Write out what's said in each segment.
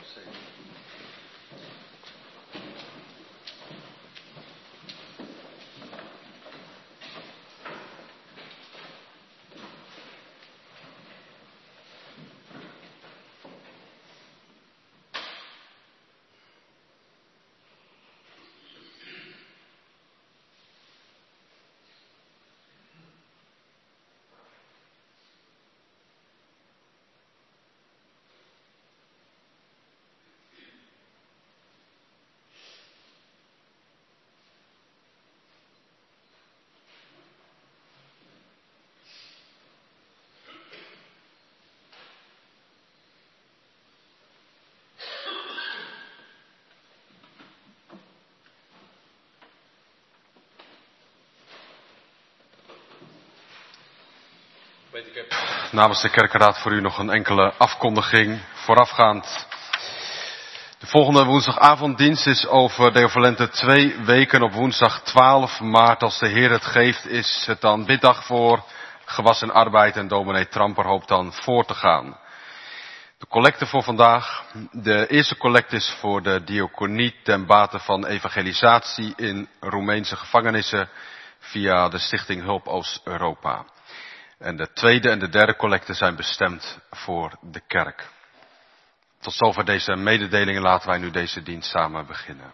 Ik heb namens de kerkenraad voor u nog een enkele afkondiging voorafgaand. De volgende woensdagavonddienst is over de overlente 2 weken op woensdag 12 maart. Als de Heer het geeft, is het dan biddag voor gewas en arbeid en dominee Tramper hoopt dan voor te gaan. De collecte voor vandaag. De eerste collecte is voor de diaconie ten bate van evangelisatie in Roemeense gevangenissen via de Stichting Hulp Oost-Europa. En de tweede en de derde collecte zijn bestemd voor de kerk. Tot zover deze mededelingen, laten wij nu deze dienst samen beginnen.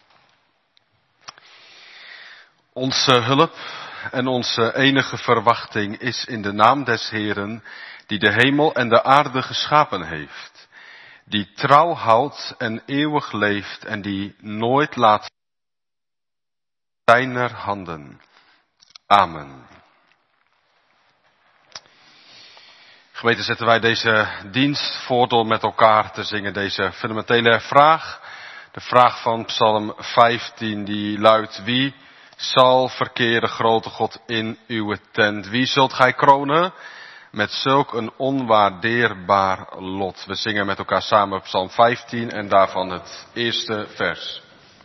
Onze hulp en onze enige verwachting is in de naam des Heeren, die de hemel en de aarde geschapen heeft, die trouw houdt en eeuwig leeft en die nooit laat zijner handen. Amen. Gemeente, zetten wij deze dienst voor door met elkaar te zingen deze fundamentele vraag. De vraag van Psalm 15 die luidt: wie zal verkeren, grote God, in uw tent? Wie zult gij kronen met zulk een onwaardeerbaar lot? We zingen met elkaar samen Psalm 15 en daarvan het eerste vers.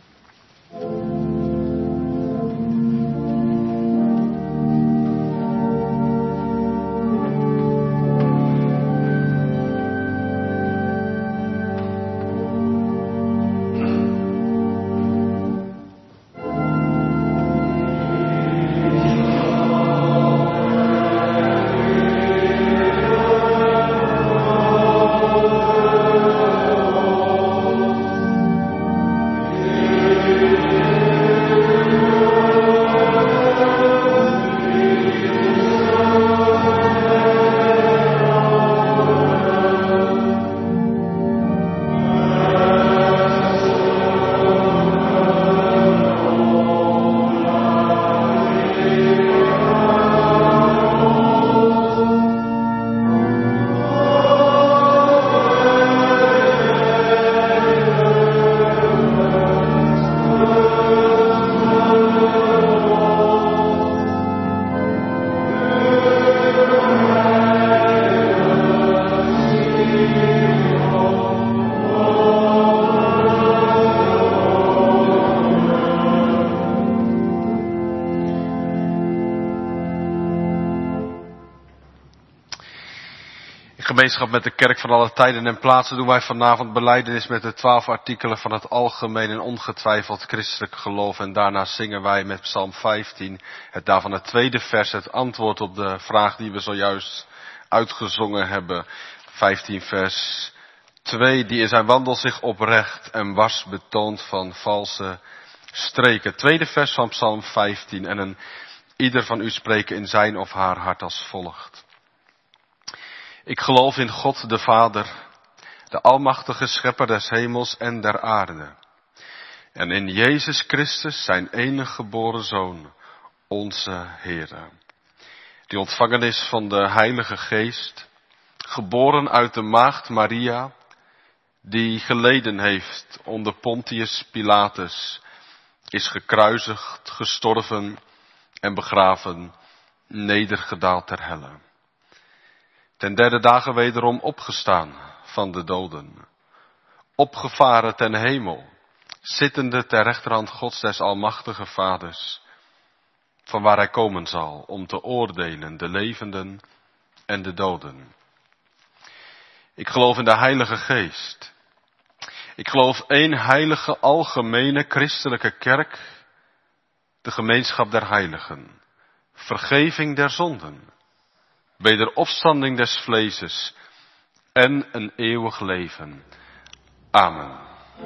Gemeenschap met de kerk van alle tijden en plaatsen doen wij vanavond belijdenis met de 12 artikelen van het algemeen en ongetwijfeld christelijk geloof. En daarna zingen wij met Psalm 15, het daarvan het tweede vers, het antwoord op de vraag die we zojuist uitgezongen hebben. 15 vers 2, die in zijn wandel zich oprecht en wars betoont van valse streken. Tweede vers van Psalm 15 en ieder van u spreken in zijn of haar hart als volgt. Ik geloof in God de Vader, de almachtige schepper des hemels en der aarde. En in Jezus Christus, zijn enige geboren Zoon, onze Heere. Die ontvangen is van de Heilige Geest, geboren uit de maagd Maria, die geleden heeft onder Pontius Pilatus, is gekruisigd, gestorven en begraven, nedergedaald ter helle. Ten derde dagen wederom opgestaan van de doden. Opgevaren ten hemel, zittende ter rechterhand Gods des almachtige Vaders. Van waar hij komen zal om te oordelen de levenden en de doden. Ik geloof in de Heilige Geest, Ik geloof één heilige, algemene, christelijke kerk, de gemeenschap der heiligen, vergeving der zonden, wederopstanding des vleeses en een eeuwig leven. Amen.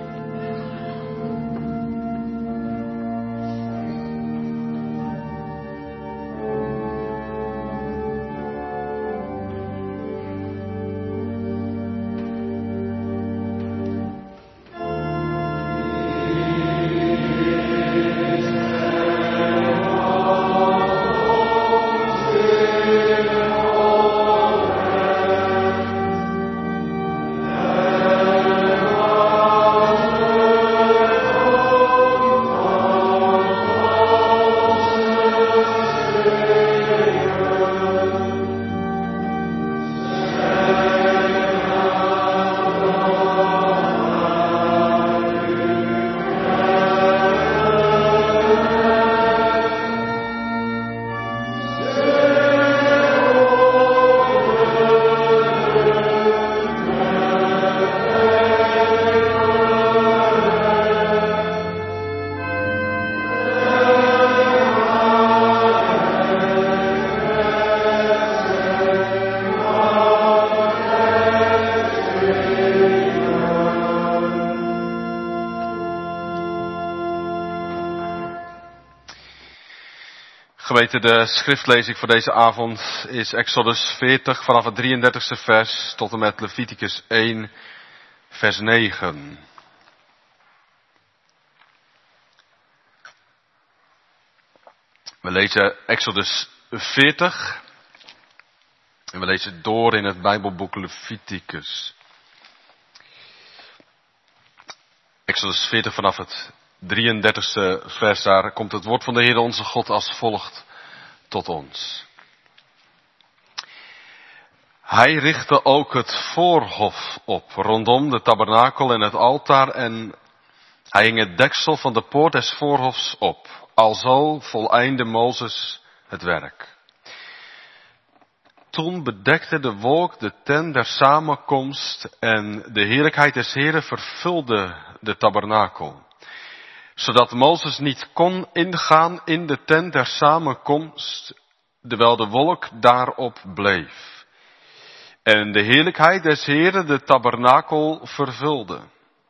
Gemeente, de schriftlezing voor deze avond is Exodus 40 vanaf het 33e vers tot en met Leviticus 1 vers 9. We lezen Exodus 40 en we lezen door in het Bijbelboek Leviticus. Exodus 40 vanaf het 33e vers, daar komt het woord van de Heer onze God als volgt tot ons. Hij richtte ook het voorhof op, rondom de tabernakel en het altaar, en hij hing het deksel van de poort des voorhofs op. Alzo voleindde Mozes het werk. Toen bedekte de wolk de tent der samenkomst en de heerlijkheid des Heren vervulde de tabernakel, zodat Mozes niet kon ingaan in de tent der samenkomst, terwijl de wolk daarop bleef. En de heerlijkheid des Heren de tabernakel vervulde.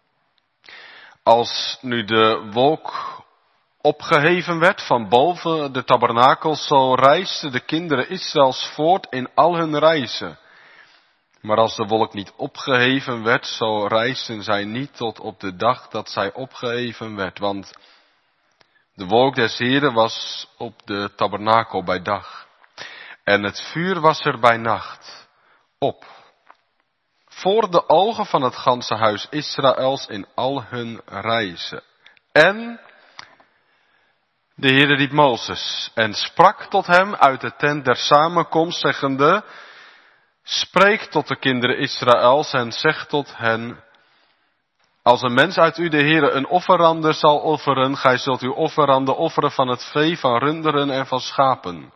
Als nu de wolk opgeheven werd van boven de tabernakel, zo reisden de kinderen Israëls voort in al hun reizen. Maar als de wolk niet opgeheven werd, zo reisden zij niet tot op de dag dat zij opgeheven werd. Want de wolk des Heren was op de tabernakel bij dag. En het vuur was er bij nacht op. Voor de ogen van het ganse huis Israëls in al hun reizen. En de Heere riep Mozes en sprak tot hem uit de tent der samenkomst, zeggende: Spreek tot de kinderen Israëls en zeg tot hen: Als een mens uit u de Heere een offerande zal offeren, gij zult uw offerande offeren van het vee, van runderen en van schapen.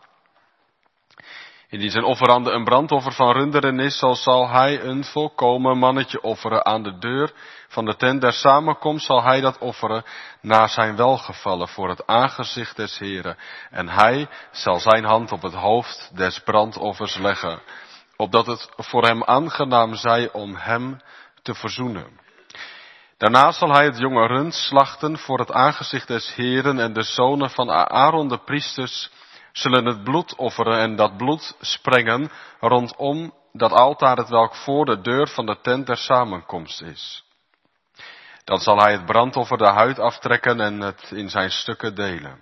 Indien zijn offerande een brandoffer van runderen is, zo zal hij een volkomen mannetje offeren. Aan de deur van de tent der samenkomst zal hij dat offeren naar zijn welgevallen voor het aangezicht des Heren. En hij zal zijn hand op het hoofd des brandoffers leggen, opdat het voor hem aangenaam zij om hem te verzoenen. Daarna zal hij het jonge rund slachten voor het aangezicht des Heren, en de zonen van Aaron de priesters zullen het bloed offeren en dat bloed sprengen rondom dat altaar, het welk voor de deur van de tent der samenkomst is. Dan zal hij het brandoffer de huid aftrekken en het in zijn stukken delen.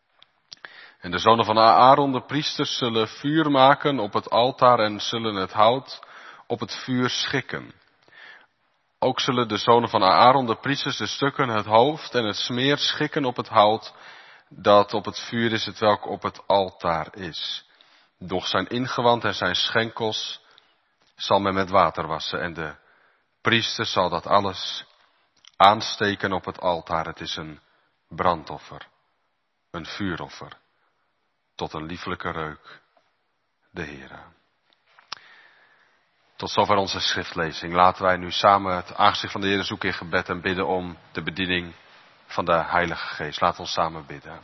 En de zonen van Aaron de priesters zullen vuur maken op het altaar en zullen het hout op het vuur schikken. Ook zullen de zonen van Aaron de priesters de stukken, het hoofd en het smeer schikken op het hout dat op het vuur is, het welk op het altaar is. Doch zijn ingewand en zijn schenkels zal men met water wassen, en de priester zal dat alles aansteken op het altaar. Het is een brandoffer, een vuuroffer, tot een lieflijke reuk de Heere. Tot zover onze schriftlezing. Laten wij nu samen het aangezicht van de Heer zoeken in gebed en bidden om de bediening van de Heilige Geest. Laten we ons samen bidden.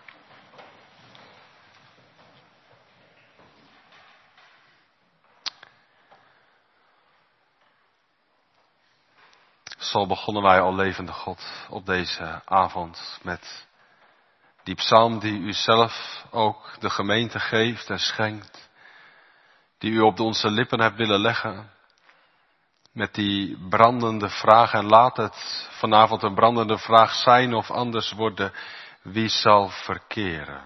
Zo begonnen wij, al levende God, op deze avond met die psalm die u zelf ook de gemeente geeft en schenkt. Die u op onze lippen hebt willen leggen. Met die brandende vraag, en laat het vanavond een brandende vraag zijn of anders worden: wie zal verkeren?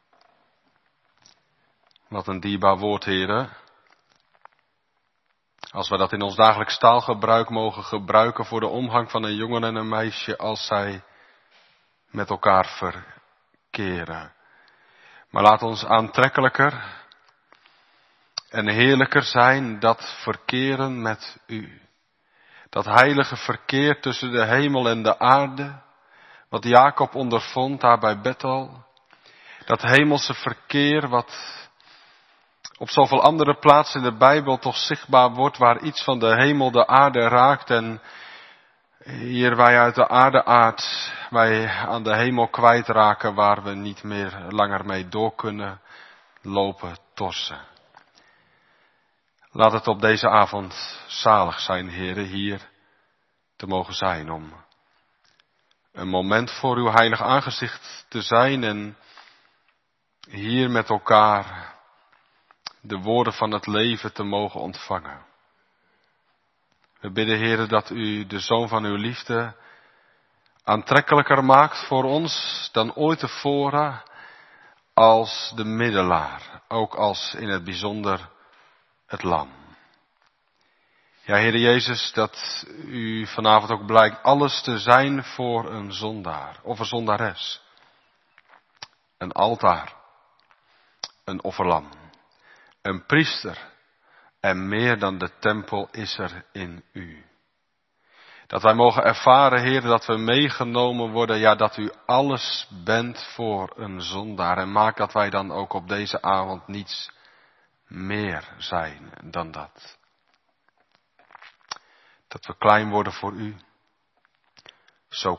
Wat een dierbaar woord, Heere. Als we dat in ons dagelijks taalgebruik mogen gebruiken voor de omgang van een jongen en een meisje als zij met elkaar verkeren. Maar laat ons aantrekkelijker en heerlijker zijn dat verkeren met u. Dat heilige verkeer tussen de hemel en de aarde, wat Jacob ondervond daar bij Bethel. Dat hemelse verkeer wat op zoveel andere plaatsen in de Bijbel toch zichtbaar wordt, waar iets van de hemel de aarde raakt en hier wij uit de aardeaard, wij aan de hemel kwijtraken, waar we niet meer langer mee door kunnen lopen torsen. Laat het op deze avond zalig zijn, Heere, hier te mogen zijn om een moment voor uw heilig aangezicht te zijn en hier met elkaar de woorden van het leven te mogen ontvangen. We bidden, Heere, dat u de zoon van uw liefde aantrekkelijker maakt voor ons dan ooit tevoren als de middelaar, ook als in het bijzonder het lam. Ja, Heere Jezus, dat u vanavond ook blijkt alles te zijn voor een zondaar of een zondares. Een altaar, een offerlam, een priester en meer dan de tempel is er in u. Dat wij mogen ervaren, Heer, dat we meegenomen worden, ja, dat u alles bent voor een zondaar. En maak dat wij dan ook op deze avond niets meer zijn dan dat. Dat we klein worden voor u. Zo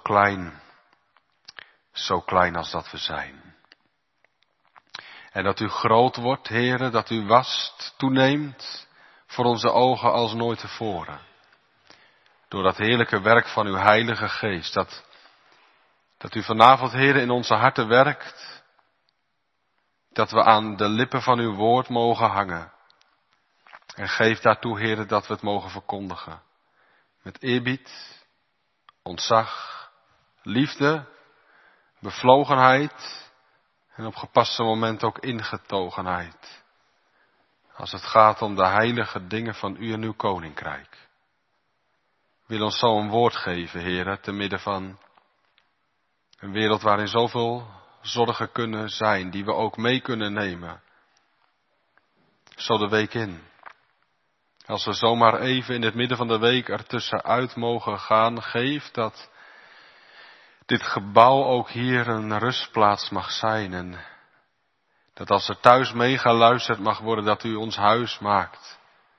klein als dat we zijn. En dat u groot wordt, Heere, dat u wast, toeneemt voor onze ogen als nooit tevoren. Door dat heerlijke werk van uw Heilige Geest. Dat u vanavond, Heere, in onze harten werkt. Dat we aan de lippen van uw woord mogen hangen. En geef daartoe, Heere, dat we het mogen verkondigen. Met eerbied, ontzag, liefde, bevlogenheid en op gepaste moment ook ingetogenheid. Als het gaat om de heilige dingen van u en uw koninkrijk. Wil ons zo een woord geven, Heere, te midden van een wereld waarin zoveel zorgen kunnen zijn, die we ook mee kunnen nemen. Zo de week in. Als we zomaar even in het midden van de week ertussenuit mogen gaan, geef dat dit gebouw ook hier een rustplaats mag zijn. En dat als er thuis meegeluisterd mag worden, dat u ons huis maakt.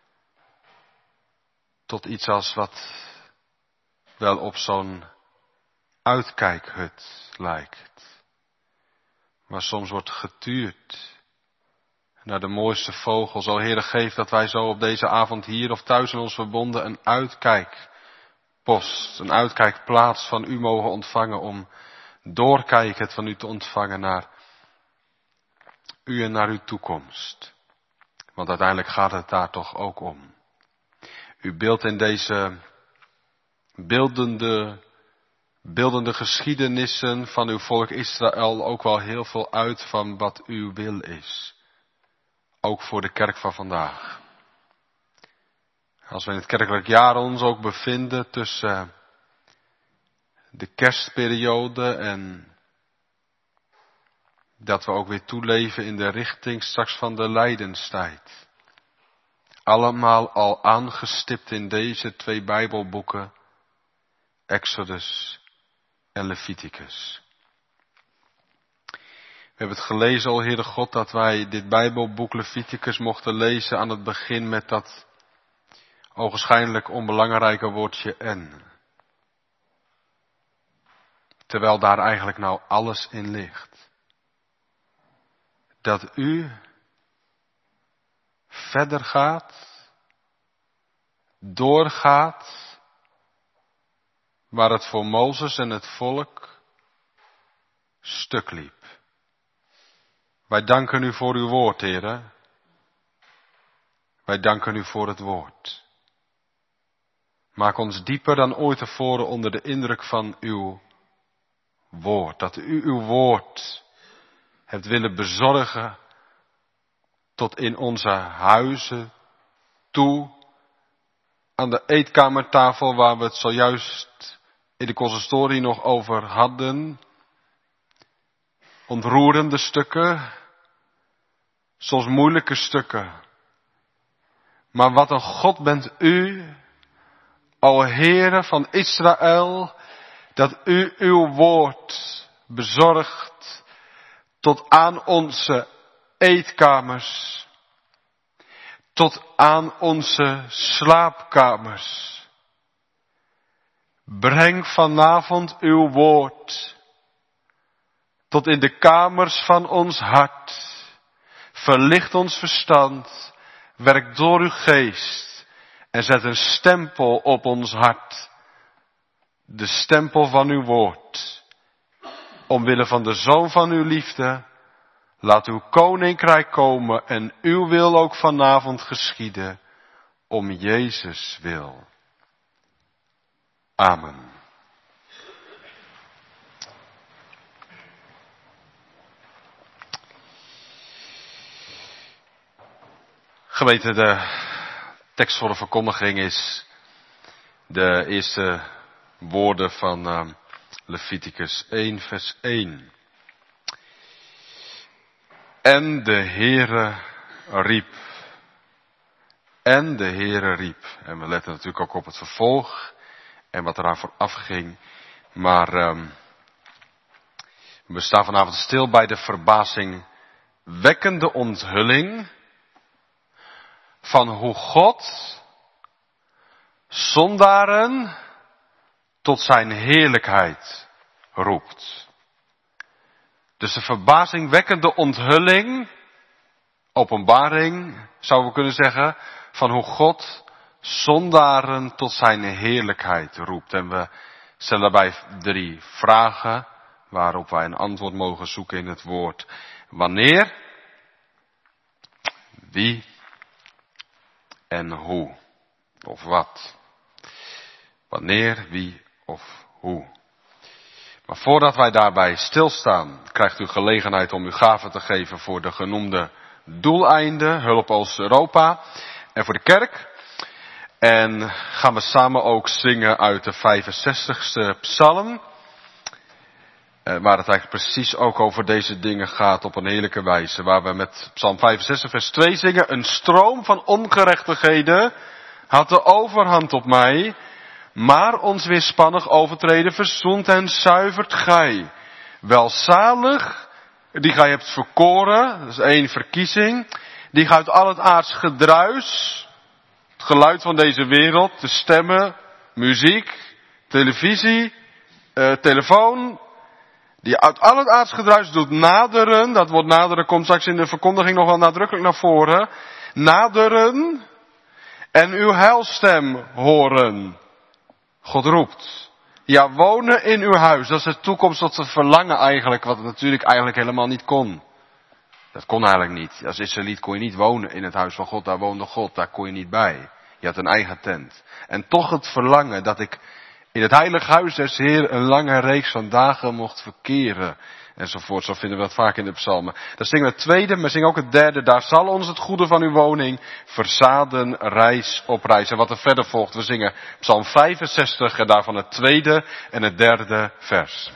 Tot iets als wat wel op zo'n uitkijkhut lijkt. Waar soms wordt getuurd naar de mooiste vogels. O Heere, geef dat wij zo op deze avond hier of thuis in ons verbonden een uitkijkpost, een uitkijkplaats van u mogen ontvangen om doorkijkend van u te ontvangen naar u en naar uw toekomst. Want uiteindelijk gaat het daar toch ook om. U beeldt in deze beeldende geschiedenissen van uw volk Israël ook wel heel veel uit van wat uw wil is. Ook voor de kerk van vandaag. Als we in het kerkelijk jaar ons ook bevinden tussen de kerstperiode en dat we ook weer toeleven in de richting straks van de lijdenstijd. Allemaal al aangestipt in deze 2 Bijbelboeken, Exodus en Leviticus. We hebben het gelezen, o Heere God, dat wij dit Bijbelboek Leviticus mochten lezen aan het begin met dat ogenschijnlijk onbelangrijke woordje en. Terwijl daar eigenlijk nou alles in ligt. Dat u verder gaat, doorgaat, waar het voor Mozes en het volk stuk liep. Wij danken u voor uw woord, Heere. Wij danken u voor het woord. Maak ons dieper dan ooit tevoren onder de indruk van uw woord. Dat u uw woord hebt willen bezorgen tot in onze huizen toe. Aan de eetkamertafel waar we het zojuist in de consistorie nog over hadden. Ontroerende stukken. Soms moeilijke stukken. Maar wat een God bent u, o Heere van Israël, dat u uw woord bezorgt tot aan onze eetkamers, tot aan onze slaapkamers. Breng vanavond uw woord tot in de kamers van ons hart. Verlicht ons verstand, werk door uw geest en zet een stempel op ons hart. De stempel van uw woord. Omwille van de Zoon van uw liefde, laat uw koninkrijk komen en uw wil ook vanavond geschieden, om Jezus wil. Amen. Gemeente, de tekst voor de verkondiging is de eerste woorden van Leviticus 1 vers 1. En de Heere riep. En de Heere riep. En we letten natuurlijk ook op het vervolg en wat eraan vooraf ging. Maar we staan vanavond stil bij de verbazingwekkende onthulling van hoe God zondaren tot zijn heerlijkheid roept. Dus de verbazingwekkende onthulling, openbaring, zouden we kunnen zeggen, van hoe God zondaren tot zijn heerlijkheid roept. En we stellen daarbij 3 vragen, waarop wij een antwoord mogen zoeken in het woord. Wanneer, wie en hoe. Of wat. Wanneer, wie of hoe. Maar voordat wij daarbij stilstaan, krijgt u gelegenheid om uw gave te geven voor de genoemde doeleinden, Hulp Oost-Europa en voor de kerk. En gaan we samen ook zingen uit de 65ste psalm. Waar het eigenlijk precies ook over deze dingen gaat op een heerlijke wijze. Waar we met psalm 65 vers 2 zingen. Een stroom van ongerechtigheden had de overhand op mij. Maar ons weerspannig overtreden verzoent en zuivert gij. Welzalig, die gij hebt verkoren, dat is 1 verkiezing. Die gij uit al het aards gedruis, het geluid van deze wereld, de stemmen, muziek, televisie, telefoon. Die uit al het aards gedruis doet naderen. Dat woord naderen komt straks in de verkondiging nog wel nadrukkelijk naar voren. Naderen en uw heilstem horen. God roept. Ja, wonen in uw huis. Dat is de toekomst tot het verlangen eigenlijk. Wat het natuurlijk eigenlijk helemaal niet kon. Dat kon eigenlijk niet. Als Israëliet kon je niet wonen in het huis van God. Daar woonde God. Daar kon je niet bij. Je had een eigen tent. En toch het verlangen dat ik in het heilige huis des Heer een lange reeks van dagen mocht verkeren. Enzovoort. Zo vinden we dat vaak in de psalmen. Dan zingen we het tweede, maar zingen ook het derde. Daar zal ons het goede van uw woning verzaden reis op reis. En wat er verder volgt, we zingen psalm 65 en daarvan het tweede en het derde vers.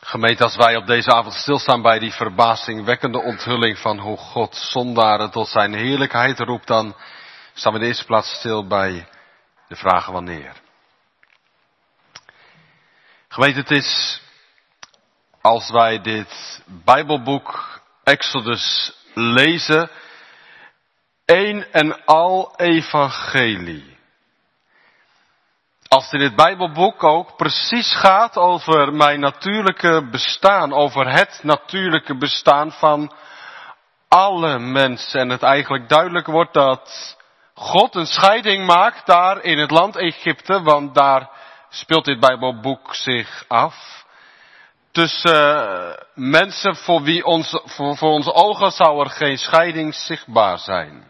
Gemeente, als wij op deze avond stilstaan bij die verbazingwekkende onthulling van hoe God zondaren tot zijn heerlijkheid roept, dan staan we in de eerste plaats stil bij de vraag wanneer. Gemeente, het is, als wij dit Bijbelboek Exodus lezen, één en al evangelie. Als het in het Bijbelboek ook precies gaat over mijn natuurlijke bestaan, over het natuurlijke bestaan van alle mensen. En het eigenlijk duidelijk wordt dat God een scheiding maakt daar in het land Egypte, want daar speelt dit Bijbelboek zich af. Tussen mensen voor onze ogen zou er geen scheiding zichtbaar zijn.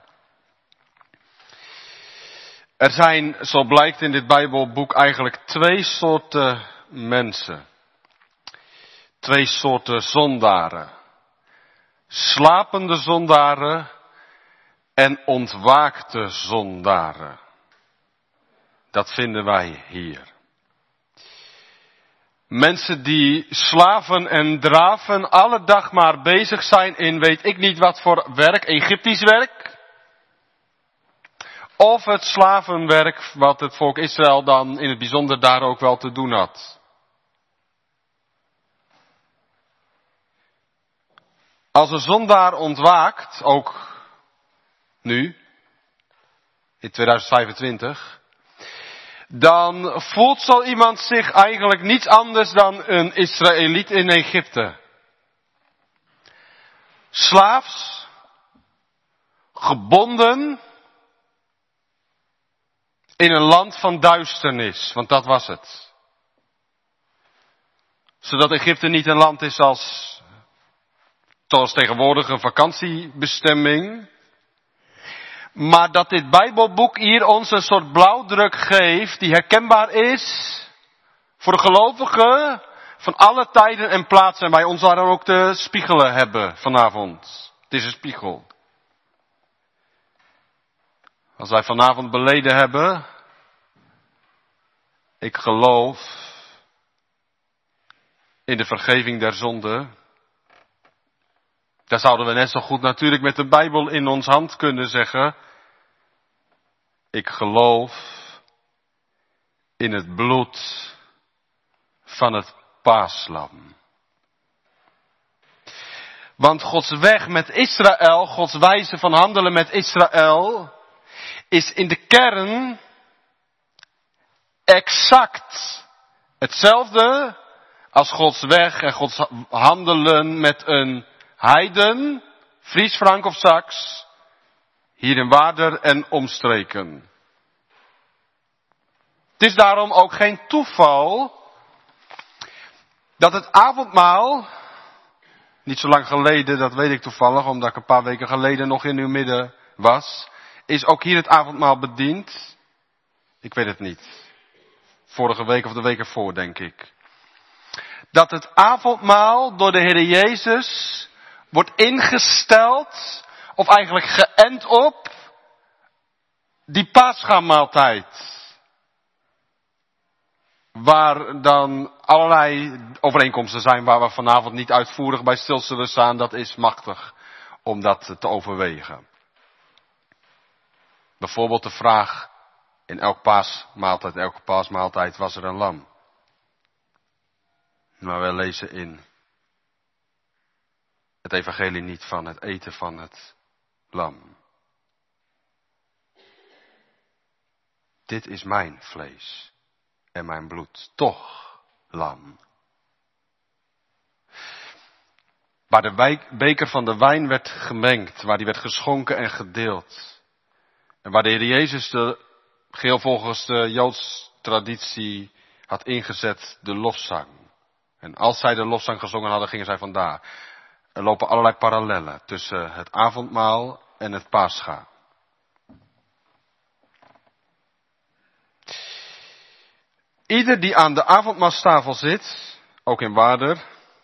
Er zijn, zo blijkt in dit Bijbelboek, eigenlijk twee soorten mensen. Twee soorten zondaren. Slapende zondaren en ontwaakte zondaren. Dat vinden wij hier. Mensen die slaven en draven alle dag maar bezig zijn in weet ik niet wat voor werk, Egyptisch werk. Of het slavenwerk wat het volk Israël dan in het bijzonder daar ook wel te doen had. Als een zondaar ontwaakt, ook nu, in 2025, dan voelt zo iemand zich eigenlijk niets anders dan een Israëliet in Egypte. Slaafs, gebonden, in een land van duisternis, want dat was het. Zodat Egypte niet een land is zoals tegenwoordig een vakantiebestemming. Maar dat dit Bijbelboek hier ons een soort blauwdruk geeft die herkenbaar is voor de gelovigen van alle tijden en plaatsen. En wij ons daar ook te spiegelen hebben vanavond. Het is een spiegel. Als wij vanavond beleden hebben, ik geloof in de vergeving der zonde, daar zouden we net zo goed natuurlijk met de Bijbel in ons hand kunnen zeggen, ik geloof in het bloed van het paaslam. Want Gods weg met Israël, Gods wijze van handelen met Israël, is in de kern exact hetzelfde als Gods weg en Gods handelen met een heiden, Fries, Frank of Saks, hier in Waarder en omstreken. Het is daarom ook geen toeval dat het avondmaal, niet zo lang geleden, dat weet ik toevallig, omdat ik een paar weken geleden nog in uw midden was, is ook hier het avondmaal bediend. Ik weet het niet. Vorige week of de week ervoor, denk ik. Dat het avondmaal door de Heer Jezus wordt ingesteld, of eigenlijk geënt op, die Paschamaaltijd. Waar dan allerlei overeenkomsten zijn waar we vanavond niet uitvoerig bij stil zullen staan. Dat is machtig om dat te overwegen. Bijvoorbeeld de vraag, in elke paasmaaltijd was er een lam. Maar wij lezen in het evangelie niet van het eten van het lam. Dit is mijn vlees en mijn bloed. Toch lam. Waar de beker van de wijn werd gemengd, waar die werd geschonken en gedeeld. En waar de Heer Jezus geheel volgens de Joods traditie had ingezet de lofzang. En als zij de lofzang gezongen hadden, gingen zij vandaar. Er lopen allerlei parallellen tussen het avondmaal en het Pascha. Ieder die aan de avondmaalstafel zit, ook in Waarder,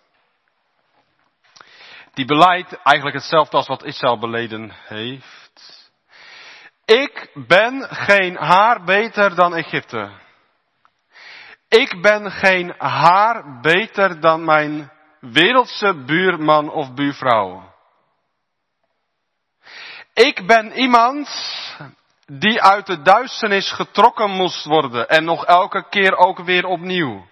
die belijdt eigenlijk hetzelfde als wat Israël beleden heeft. Ik ben geen haar beter dan Egypte. Ik ben geen haar beter dan mijn wereldse buurman of buurvrouw. Ik ben iemand die uit de duisternis getrokken moest worden en nog elke keer ook weer opnieuw.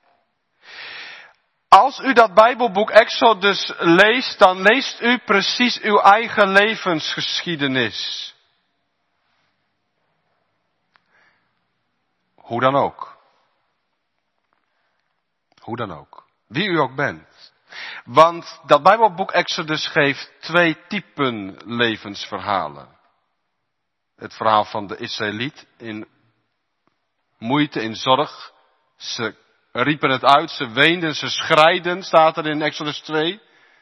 Als u dat Bijbelboek Exodus leest, dan leest u precies uw eigen levensgeschiedenis. Hoe dan ook. Hoe dan ook. Wie u ook bent. Want dat Bijbelboek Exodus geeft 2 typen levensverhalen. Het verhaal van de Israëliet in moeite, in zorg. Ze riepen het uit, ze weenden, ze schreiden, staat er in Exodus 2.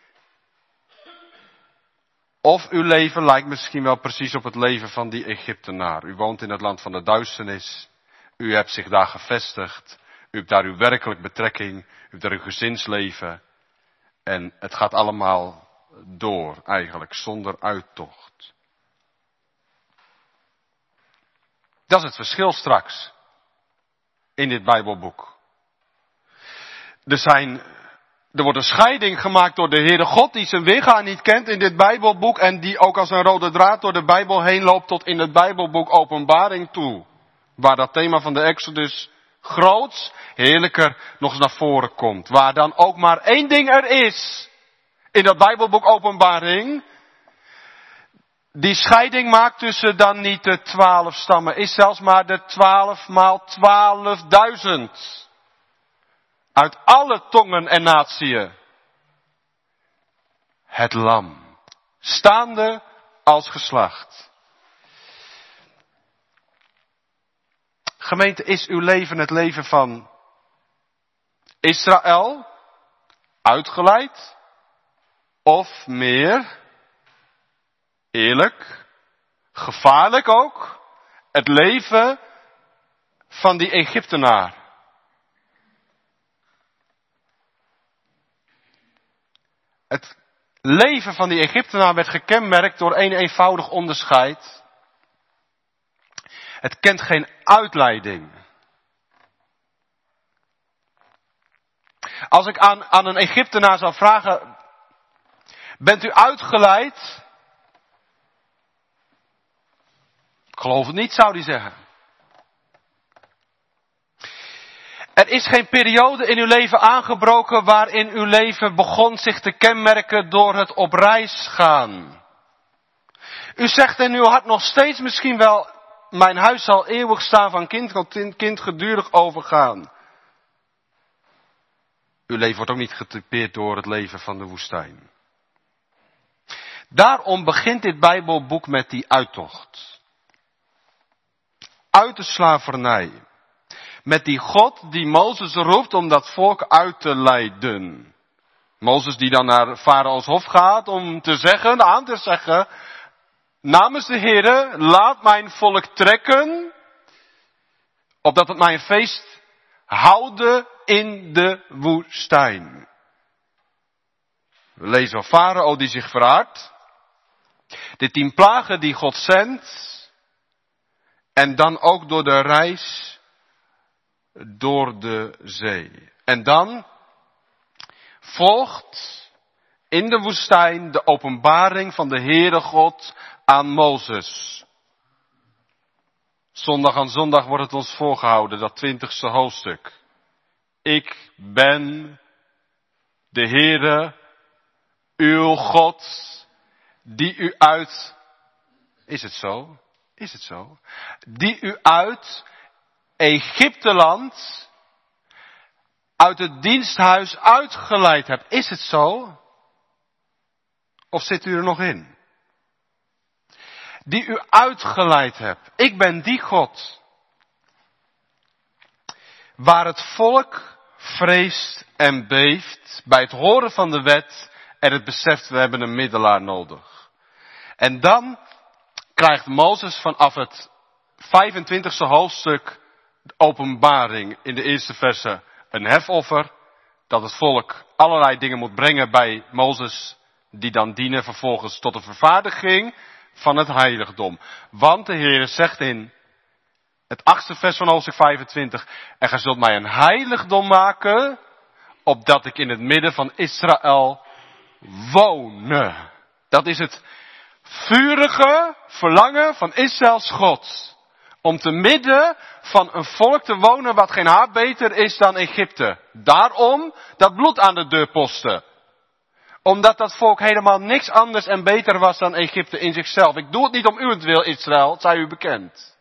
Of uw leven lijkt misschien wel precies op het leven van die Egyptenaar. U woont in het land van de duisternis. U hebt zich daar gevestigd. U hebt daar uw werkelijke betrekking. U hebt daar uw gezinsleven. En het gaat allemaal door, eigenlijk, zonder uittocht. Dat is het verschil straks. In dit Bijbelboek. Er wordt een scheiding gemaakt door de Heere God, die zijn weerga niet kent in dit Bijbelboek. En die ook als een rode draad door de Bijbel heen loopt tot in het Bijbelboek Openbaring toe. Waar dat thema van de Exodus groots, heerlijker nog eens naar voren komt. Waar dan ook maar 1 ding er is. In dat Bijbelboek Openbaring. Die scheiding maakt tussen dan niet de 12 stammen Israëls, maar de 12 maal 12.000. Uit alle tongen en natieën. Het lam. Staande als geslacht. Gemeente, is uw leven het leven van Israël? Uitgeleid? Of meer? Eerlijk? Gevaarlijk ook? Het leven van die Egyptenaar. Het leven van die Egyptenaar werd gekenmerkt door 1 eenvoudig onderscheid. Het kent geen uitleiding. Als ik aan een Egyptenaar zou vragen, bent u uitgeleid? Ik geloof het niet, zou hij zeggen. Er is geen periode in uw leven aangebroken waarin uw leven begon zich te kenmerken door het op reis gaan. U zegt in uw hart nog steeds misschien wel, mijn huis zal eeuwig staan van kind tot kind gedurig overgaan. Uw leven wordt ook niet getypeerd door het leven van de woestijn. Daarom begint dit Bijbelboek met die uittocht. Uit de slavernij. Met die God die Mozes roept om dat volk uit te leiden. Mozes die dan naar Farao's hof gaat om aan te zeggen, namens de Heere, laat mijn volk trekken, opdat het mijn feest houden in de woestijn. We lezen van Farao die zich verhardt. De 10 plagen die God zendt. En dan ook door de reis door de zee. En dan volgt in de woestijn de openbaring van de Heere God aan Mozes. Zondag aan zondag wordt het ons voorgehouden, dat 20e hoofdstuk. Ik ben de Heere, uw God, die u uit... Is het zo? Is het zo? Die u uit Egypteland, uit het diensthuis uitgeleid hebt. Is het zo? Of zit u er nog in? Die u uitgeleid hebt. Ik ben die God. Waar het volk vreest en beeft bij het horen van de wet en het beseft, we hebben een middelaar nodig. En dan krijgt Mozes vanaf het 25e hoofdstuk de openbaring in de eerste verse een hefoffer. Dat het volk allerlei dingen moet brengen bij Mozes, die dan dienen vervolgens tot de vervaardiging van het heiligdom. Want de Heer zegt in Het 8e vers van hoofdstuk 25. En gij zult mij een heiligdom maken, opdat ik in het midden van Israël wonen. Dat is het vurige verlangen van Israëls God. Om te midden van een volk te wonen wat geen haar beter is dan Egypte. Daarom dat bloed aan de deurposten. Omdat dat volk helemaal niks anders en beter was dan Egypte in zichzelf. Ik doe het niet om uwentwil, Israël, het zij u bekend.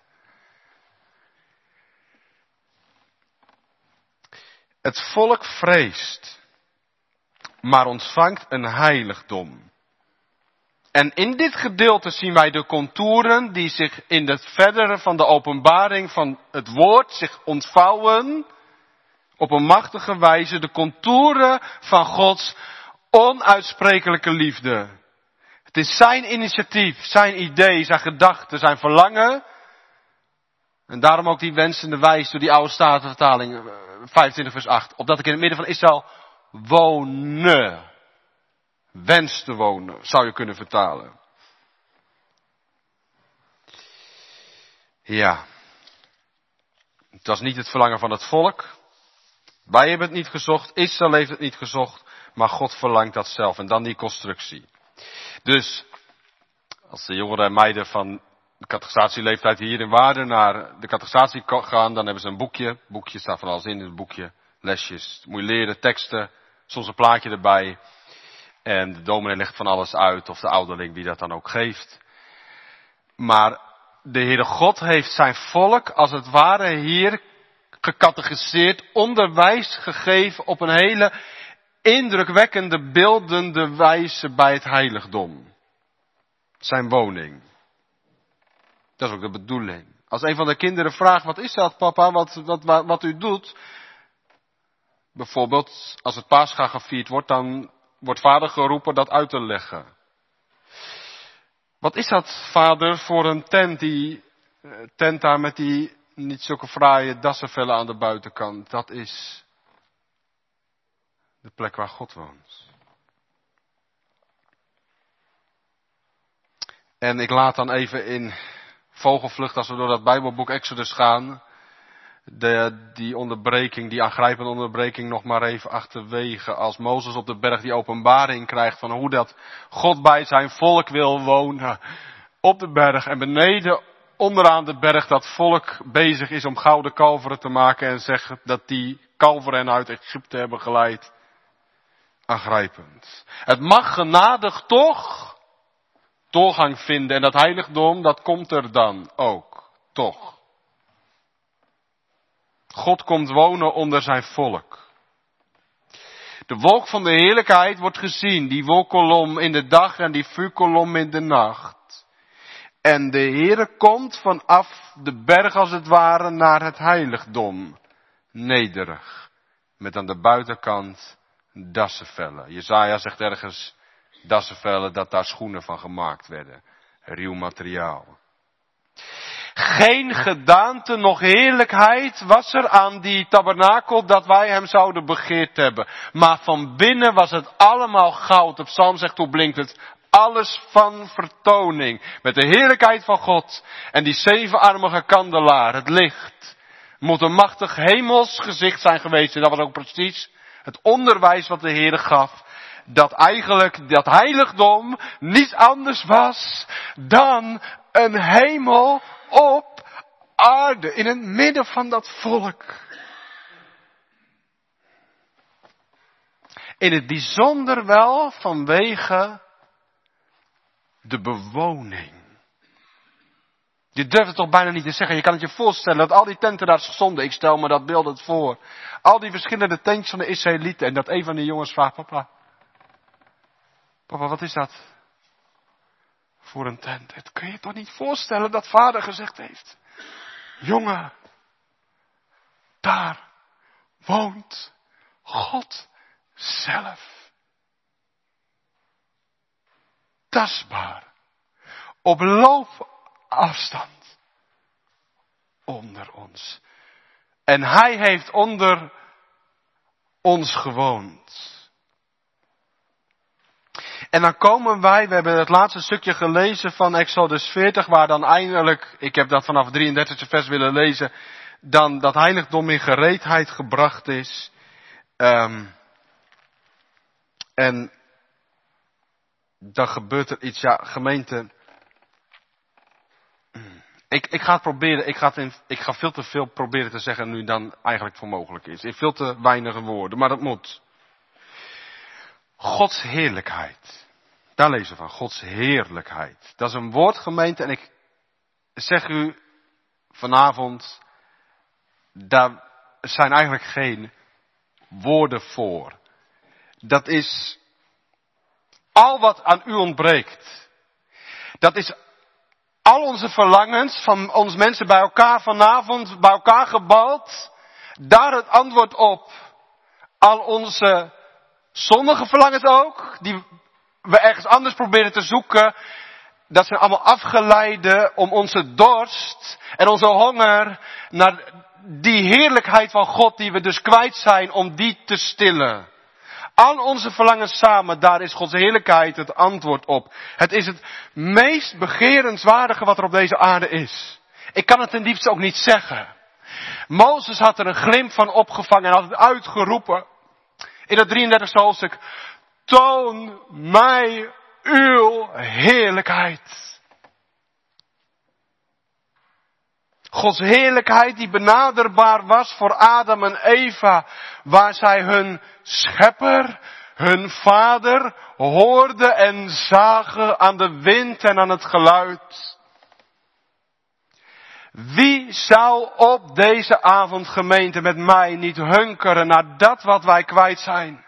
Het volk vreest, maar ontvangt een heiligdom. En in dit gedeelte zien wij de contouren die zich in het verdere van de openbaring van het woord zich ontvouwen. Op een machtige wijze de contouren van Gods onuitsprekelijke liefde. Het is zijn initiatief, zijn idee, zijn gedachte, zijn verlangen. En daarom ook die wensende wijs door die oude Statenvertaling 25 vers 8. Opdat ik in het midden van Israël wonen. Wens te wonen, zou je kunnen vertalen. Ja. Het was niet het verlangen van het volk. Wij hebben het niet gezocht, Israël heeft het niet gezocht. Maar God verlangt dat zelf. En dan die constructie. Dus, als de jongeren en meiden van de catechisatieleeftijd hier in Waarden naar de catechisatie gaan, dan hebben ze een boekje. Boekje staat van alles in het boekje. Lesjes. Moet je leren, teksten. Soms een plaatje erbij. En de dominee legt van alles uit, of de ouderling die dat dan ook geeft. Maar de Heere God heeft zijn volk als het ware hier gecatechiseerd, onderwijs gegeven op een hele indrukwekkende, beeldende wijze bij het heiligdom. Zijn woning. Dat is ook de bedoeling. Als een van de kinderen vraagt, wat is dat papa, wat u doet? Bijvoorbeeld, als het Pascha gevierd wordt, dan wordt vader geroepen dat uit te leggen. Wat is dat, vader, voor een tent, die tent daar met die niet zulke fraaie dassenvellen aan de buitenkant? Dat is de plek waar God woont. En ik laat dan even in vogelvlucht, als we door dat Bijbelboek Exodus gaan, die onderbreking, die aangrijpende onderbreking nog maar even achterwege. Als Mozes op de berg die openbaring krijgt van hoe dat God bij zijn volk wil wonen. Op de berg en beneden onderaan de berg dat volk bezig is om gouden kalveren te maken en zegt dat die kalveren hen uit Egypte hebben geleid. Aangrijpend. Het mag genadig toch doorgang vinden en dat heiligdom, dat komt er dan ook. Toch. God komt wonen onder zijn volk. De wolk van de heerlijkheid wordt gezien. Die wolkolom in de dag en die vuurkolom in de nacht. En de Heere komt vanaf de berg als het ware naar het heiligdom. Nederig. Met aan de buitenkant dassenvellen. Jesaja zegt ergens dassenvellen dat daar schoenen van gemaakt werden. Ruw materiaal. Geen gedaante, nog heerlijkheid was er aan die tabernakel dat wij hem zouden begeerd hebben. Maar van binnen was het allemaal goud. De psalm zegt, hoe blinkt het? Alles van vertoning. Met de heerlijkheid van God. En die zevenarmige kandelaar, het licht. Moet een machtig hemels gezicht zijn geweest. En dat was ook precies het onderwijs wat de Heer gaf. Dat eigenlijk dat heiligdom niets anders was dan een hemel op aarde, in het midden van dat volk. In het bijzonder wel vanwege de bewoning. Je durft het toch bijna niet te zeggen. Je kan het je voorstellen dat al die tenten daar stonden. Ik stel me dat beeld het voor. Al die verschillende tentjes van de Israëlieten. En dat een van de jongens vraagt, papa, wat is dat voor een tent? Het kun je toch niet voorstellen dat vader gezegd heeft. Jongen, daar woont God zelf. Tastbaar. Op loopafstand. Onder ons. En hij heeft onder ons gewoond. En dan komen wij, we hebben het laatste stukje gelezen van Exodus 40, waar dan eindelijk, ik heb dat vanaf 33e vers willen lezen, dan dat heiligdom in gereedheid gebracht is. En dan gebeurt er iets, ja, gemeente. Ik ga het proberen, ik ga veel te veel proberen te zeggen nu dan eigenlijk voor mogelijk is. In veel te weinige woorden, maar dat moet. Gods heerlijkheid. Daar lezen we van, Gods heerlijkheid. Dat is een woord, gemeente, en ik zeg u vanavond, daar zijn eigenlijk geen woorden voor. Dat is al wat aan u ontbreekt. Dat is al onze verlangens van ons mensen bij elkaar vanavond, bij elkaar gebald. Daar het antwoord op. Al onze zondige verlangens ook, die we ergens anders proberen te zoeken. Dat zijn allemaal afgeleiden om onze dorst en onze honger naar die heerlijkheid van God die we dus kwijt zijn, om die te stillen. Al onze verlangens samen, daar is Gods heerlijkheid het antwoord op. Het is het meest begerenswaardige wat er op deze aarde is. Ik kan het ten diepste ook niet zeggen. Mozes had er een glimp van opgevangen en had het uitgeroepen. In het 33e hoofdstuk. Toon mij uw heerlijkheid. Gods heerlijkheid die benaderbaar was voor Adam en Eva. Waar zij hun schepper, hun vader hoorden en zagen aan de wind en aan het geluid. Wie zou op deze avond, gemeente, met mij niet hunkeren naar dat wat wij kwijt zijn?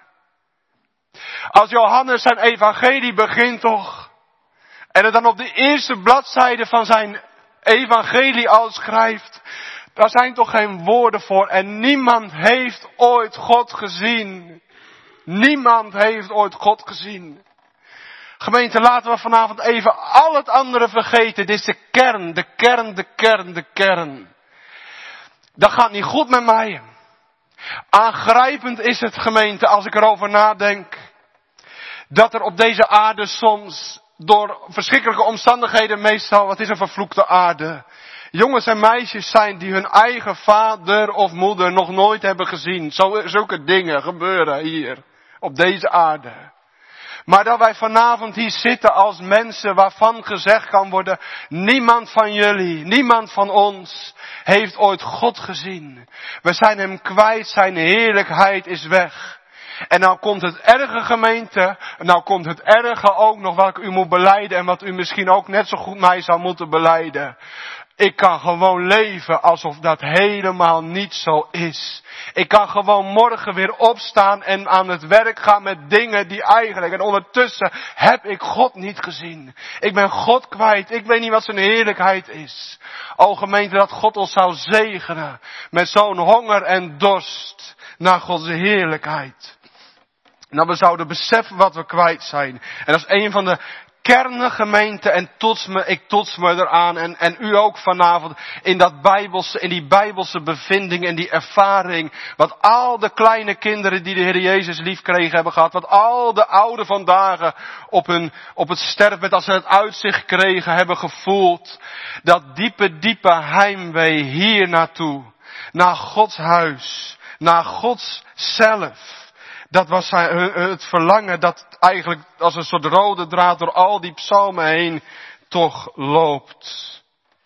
Als Johannes zijn evangelie begint toch, en het dan op de eerste bladzijde van zijn evangelie al schrijft, daar zijn toch geen woorden voor. En niemand heeft ooit God gezien. Niemand heeft ooit God gezien. Gemeente, laten we vanavond even al het andere vergeten. Dit is de kern, de kern, de kern, de kern. Dat gaat niet goed met mij. Aangrijpend is het, gemeente, als ik erover nadenk, dat er op deze aarde soms door verschrikkelijke omstandigheden, meestal, het is een vervloekte aarde, jongens en meisjes zijn die hun eigen vader of moeder nog nooit hebben gezien. Zulke dingen gebeuren hier op deze aarde. Maar dat wij vanavond hier zitten als mensen waarvan gezegd kan worden, niemand van jullie, niemand van ons heeft ooit God gezien. We zijn hem kwijt, zijn heerlijkheid is weg. En nou komt het erge, gemeente, nou komt het erge ook nog wat ik u moet belijden en wat u misschien ook net zo goed mij zou moeten belijden. Ik kan gewoon leven alsof dat helemaal niet zo is. Ik kan gewoon morgen weer opstaan en aan het werk gaan met dingen die eigenlijk, en ondertussen heb ik God niet gezien. Ik ben God kwijt, ik weet niet wat zijn heerlijkheid is. O gemeente, dat God ons zou zegenen met zo'n honger en dorst naar Gods heerlijkheid. Nou, we zouden beseffen wat we kwijt zijn. En dat is een van de kernen, gemeente, en ik tots me eraan en u ook vanavond in die bijbelse bevinding en die ervaring, wat al de kleine kinderen die de Heer Jezus lief kregen hebben gehad, wat al de ouden vandaag op het sterfbed als ze het uitzicht kregen hebben gevoeld, dat diepe heimwee hier naartoe, naar Gods huis, naar Gods zelf. Dat was het verlangen dat eigenlijk als een soort rode draad door al die psalmen heen toch loopt.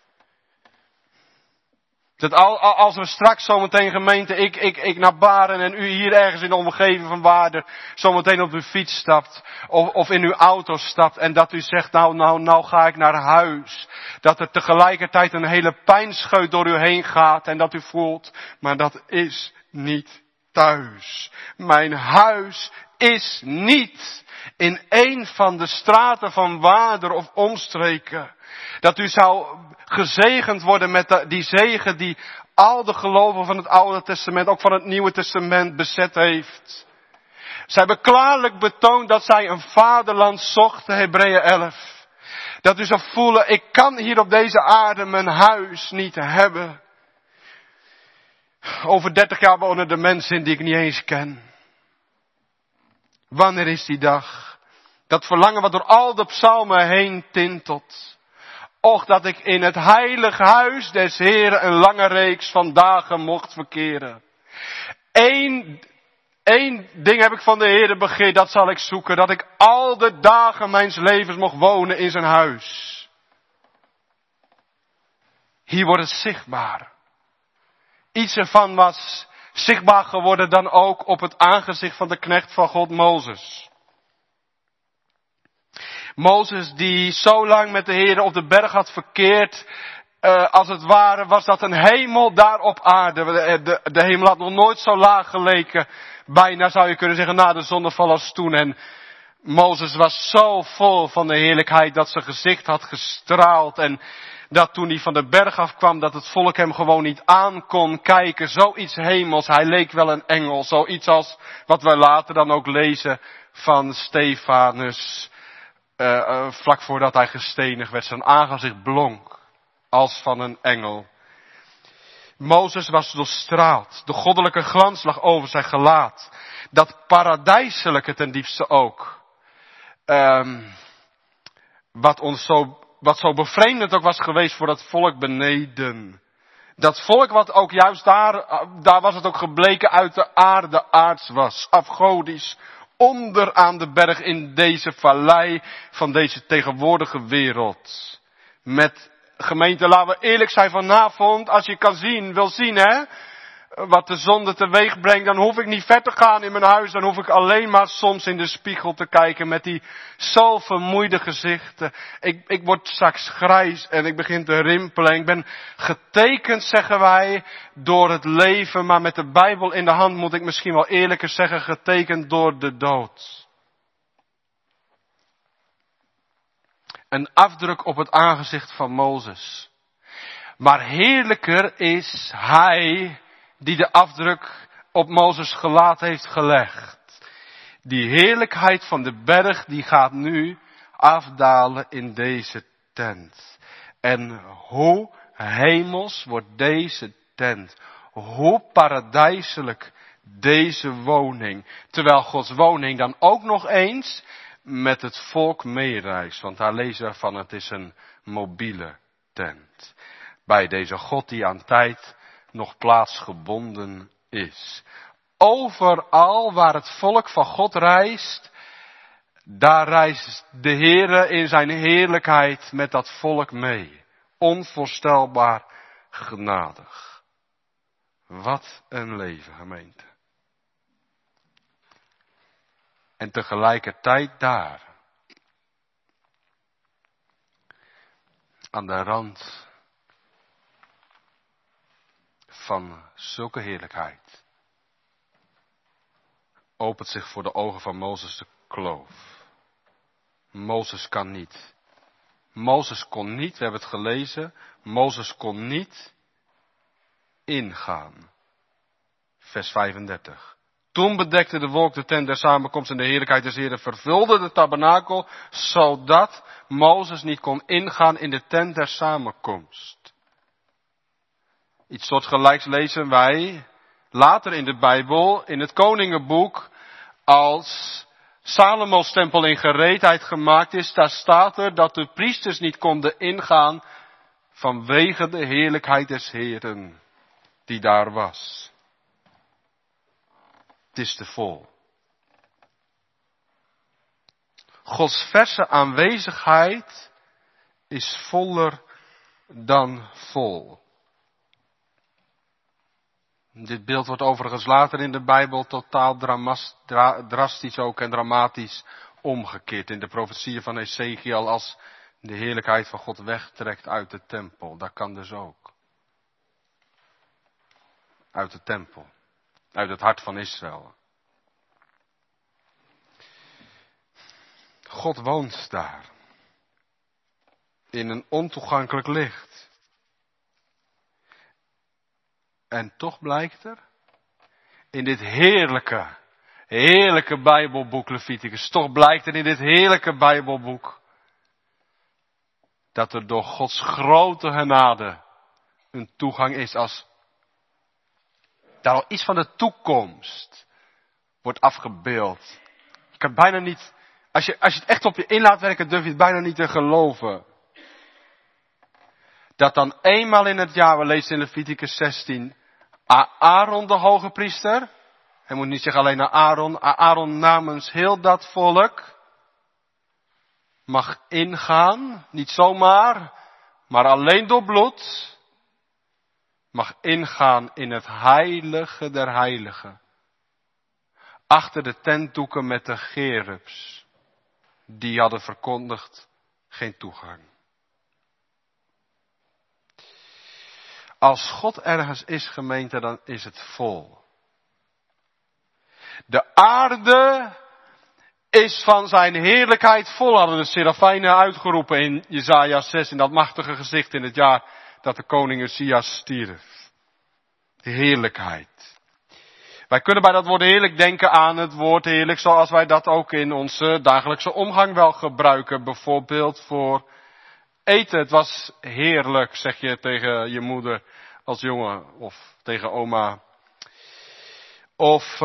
Dat als we straks zometeen, gemeente, ik naar Baren en u hier ergens in de omgeving van Waarden zometeen op uw fiets stapt of in uw auto stapt en dat u zegt nou ga ik naar huis. Dat er tegelijkertijd een hele pijnscheut door u heen gaat en dat u voelt, maar dat is niet thuis. Mijn huis is niet in een van de straten van Waarder of omstreken. Dat u zou gezegend worden met die zegen die al de gelovigen van het Oude Testament, ook van het Nieuwe Testament bezet heeft. Zij hebben klaarlijk betoond dat zij een vaderland zochten, Hebreeën 11. Dat u zou voelen, ik kan hier op deze aarde mijn huis niet hebben. Over 30 jaar wonen er mensen in die ik niet eens ken. Wanneer is die dag Dat verlangen wat door al de psalmen heen tintelt. Och, dat ik in het heilige huis des Heren een lange reeks van dagen mocht verkeren. Eén ding heb ik van de Heere begeerd, dat zal ik zoeken. Dat ik al de dagen mijns levens mocht wonen in zijn huis. Hier wordt het zichtbaar. Iets ervan was zichtbaar geworden dan ook op het aangezicht van de knecht van God, Mozes. Mozes die zo lang met de Heere op de berg had verkeerd, als het ware was dat een hemel daar op aarde. De hemel had nog nooit zo laag geleken. Bijna zou je kunnen zeggen na de zonneval als toen. En Mozes was zo vol van de heerlijkheid dat zijn gezicht had gestraald. En dat toen hij van de berg afkwam, dat het volk hem gewoon niet aan kon kijken. Zoiets hemels, hij leek wel een engel. Zoiets als wat wij later dan ook lezen van Stefanus. Vlak voordat hij gestenigd werd, zijn aangezicht blonk als van een engel. Mozes was doorstraald. De goddelijke glans lag over zijn gelaat. Dat paradijselijke ten diepste ook. Wat zo bevreemdend ook was geweest voor dat volk beneden. Dat volk wat ook juist daar was het ook gebleken uit de aarde aards was. Afgodisch. Onder aan de berg in deze vallei van deze tegenwoordige wereld. Met gemeente, laten we eerlijk zijn vanavond. Als je kan zien, wil zien hè. Wat de zonde teweeg brengt, dan hoef ik niet ver te gaan in mijn huis. Dan hoef ik alleen maar soms in de spiegel te kijken met die zo vermoeide gezichten. Ik word straks grijs en ik begin te rimpelen. Ik ben getekend, zeggen wij, door het leven. Maar met de Bijbel in de hand moet ik misschien wel eerlijker zeggen, getekend door de dood. Een afdruk op het aangezicht van Mozes. Maar heerlijker is hij die de afdruk op Mozes gelaat heeft gelegd. Die heerlijkheid van de berg, die gaat nu afdalen in deze tent. En hoe hemels wordt deze tent. Hoe paradijselijk deze woning. Terwijl Gods woning dan ook nog eens met het volk meereist. Want daar lezen we van, het is een mobiele tent. Bij deze God die aan tijd nog plaatsgebonden is. Overal waar het volk van God reist, daar reist de Heere in zijn heerlijkheid met dat volk mee. Onvoorstelbaar genadig. Wat een leven, gemeente. En tegelijkertijd daar, aan de rand van zulke heerlijkheid, opent zich voor de ogen van Mozes de kloof. Mozes kan niet. Mozes kon niet, we hebben het gelezen, Mozes kon niet ingaan. Vers 35. Toen bedekte de wolk de tent der samenkomst en de heerlijkheid des Heren vervulde de tabernakel, zodat Mozes niet kon ingaan in de tent der samenkomst. Iets soortgelijks lezen wij later in de Bijbel, in het Koningenboek, als Salomo's tempel in gereedheid gemaakt is, daar staat er dat de priesters niet konden ingaan vanwege de heerlijkheid des Heren die daar was. Het is te vol. Gods verse aanwezigheid is voller dan vol. Dit beeld wordt overigens later in de Bijbel totaal drastisch ook en dramatisch omgekeerd. In de profetieën van Ezekiel als de heerlijkheid van God wegtrekt uit de tempel. Dat kan dus ook. Uit de tempel. Uit het hart van Israël. God woont daar. In een ontoegankelijk licht. En toch blijkt er, in dit heerlijke Bijbelboek Leviticus, toch blijkt er in dit heerlijke Bijbelboek, dat er door Gods grote genade een toegang is als daar al iets van de toekomst wordt afgebeeld. Je kan bijna niet Als je het echt op je in laat werken, durf je het bijna niet te geloven. Dat dan eenmaal in het jaar, we lezen in Leviticus 16, Aaron de hoge priester. Hij moet niet zeggen alleen naar Aaron namens heel dat volk mag ingaan. Niet zomaar, maar alleen door bloed. Mag ingaan in het heilige der heiligen. Achter de tentdoeken met de gerubs. Die hadden verkondigd geen toegang. Als God ergens is, gemeente, dan is het vol. De aarde is van zijn heerlijkheid vol, hadden de serafijnen uitgeroepen in Jesaja 6, in dat machtige gezicht in het jaar dat de koning Uzias stierf. De heerlijkheid. Wij kunnen bij dat woord heerlijk denken aan het woord heerlijk zoals wij dat ook in onze dagelijkse omgang wel gebruiken. Bijvoorbeeld voor eten. Het was heerlijk, zeg je tegen je moeder als jongen of tegen oma. Of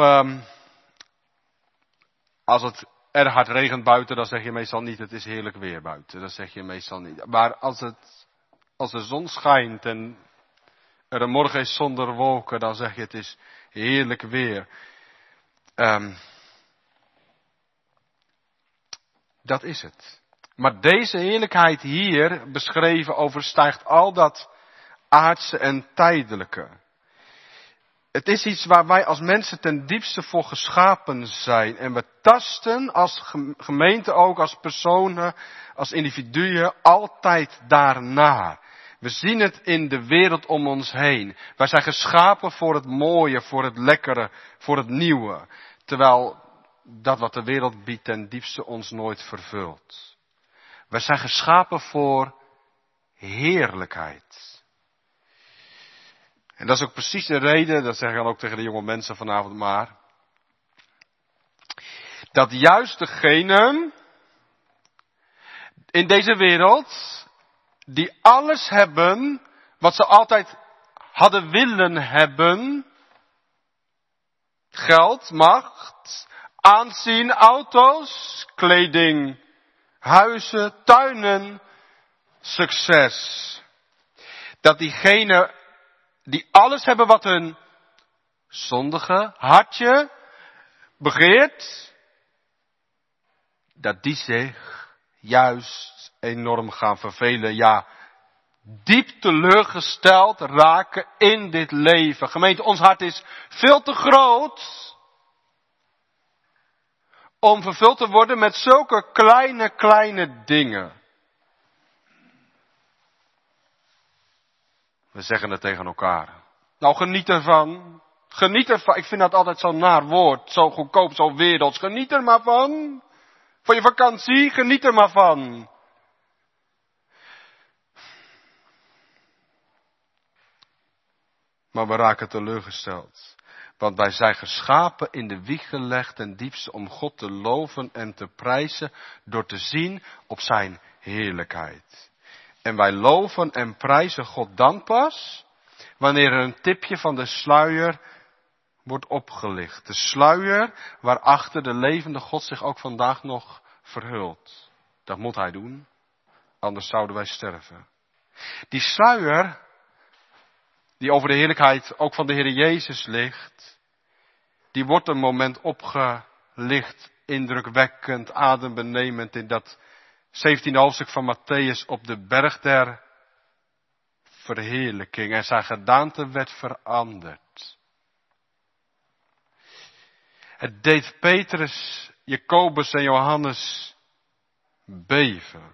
als het erg hard regent buiten, dan zeg je meestal niet het is heerlijk weer buiten. Dat zeg je meestal niet. Maar als de zon schijnt en er een morgen is zonder wolken, dan zeg je het is heerlijk weer. Dat is het. Maar deze heerlijkheid hier beschreven overstijgt al dat aardse en tijdelijke. Het is iets waar wij als mensen ten diepste voor geschapen zijn. En we tasten als gemeente ook, als personen, als individuen altijd daarnaar. We zien het in de wereld om ons heen. Wij zijn geschapen voor het mooie, voor het lekkere, voor het nieuwe. Terwijl dat wat de wereld biedt ten diepste ons nooit vervult. Wij zijn geschapen voor heerlijkheid. En dat is ook precies de reden, dat zeg ik dan ook tegen de jonge mensen vanavond maar, dat juist degenen in deze wereld die alles hebben wat ze altijd hadden willen hebben, geld, macht, aanzien, auto's, kleding, huizen, tuinen, succes. Dat diegenen die alles hebben wat hun zondige hartje begeert, dat die zich juist enorm gaan vervelen. Ja, diep teleurgesteld raken in dit leven. Gemeente, ons hart is veel te groot om vervuld te worden met zulke kleine dingen. We zeggen het tegen elkaar. Nou, geniet ervan. Geniet ervan. Ik vind dat altijd zo'n naar woord. Zo goedkoop, zo werelds. Geniet er maar van. Voor je vakantie, geniet er maar van. Maar we raken teleurgesteld. Want wij zijn geschapen in de wieg gelegd ten diepste om God te loven en te prijzen door te zien op zijn heerlijkheid. En wij loven en prijzen God dan pas wanneer er een tipje van de sluier wordt opgelicht. De sluier waarachter de levende God zich ook vandaag nog verhult. Dat moet hij doen, anders zouden wij sterven. Die sluier die over de heerlijkheid ook van de Heer Jezus ligt, die wordt een moment opgelicht, indrukwekkend, adembenemend in dat 17e hoofdstuk van Matthäus op de berg der verheerlijking. En zijn gedaante werd veranderd. Het deed Petrus, Jacobus en Johannes beven.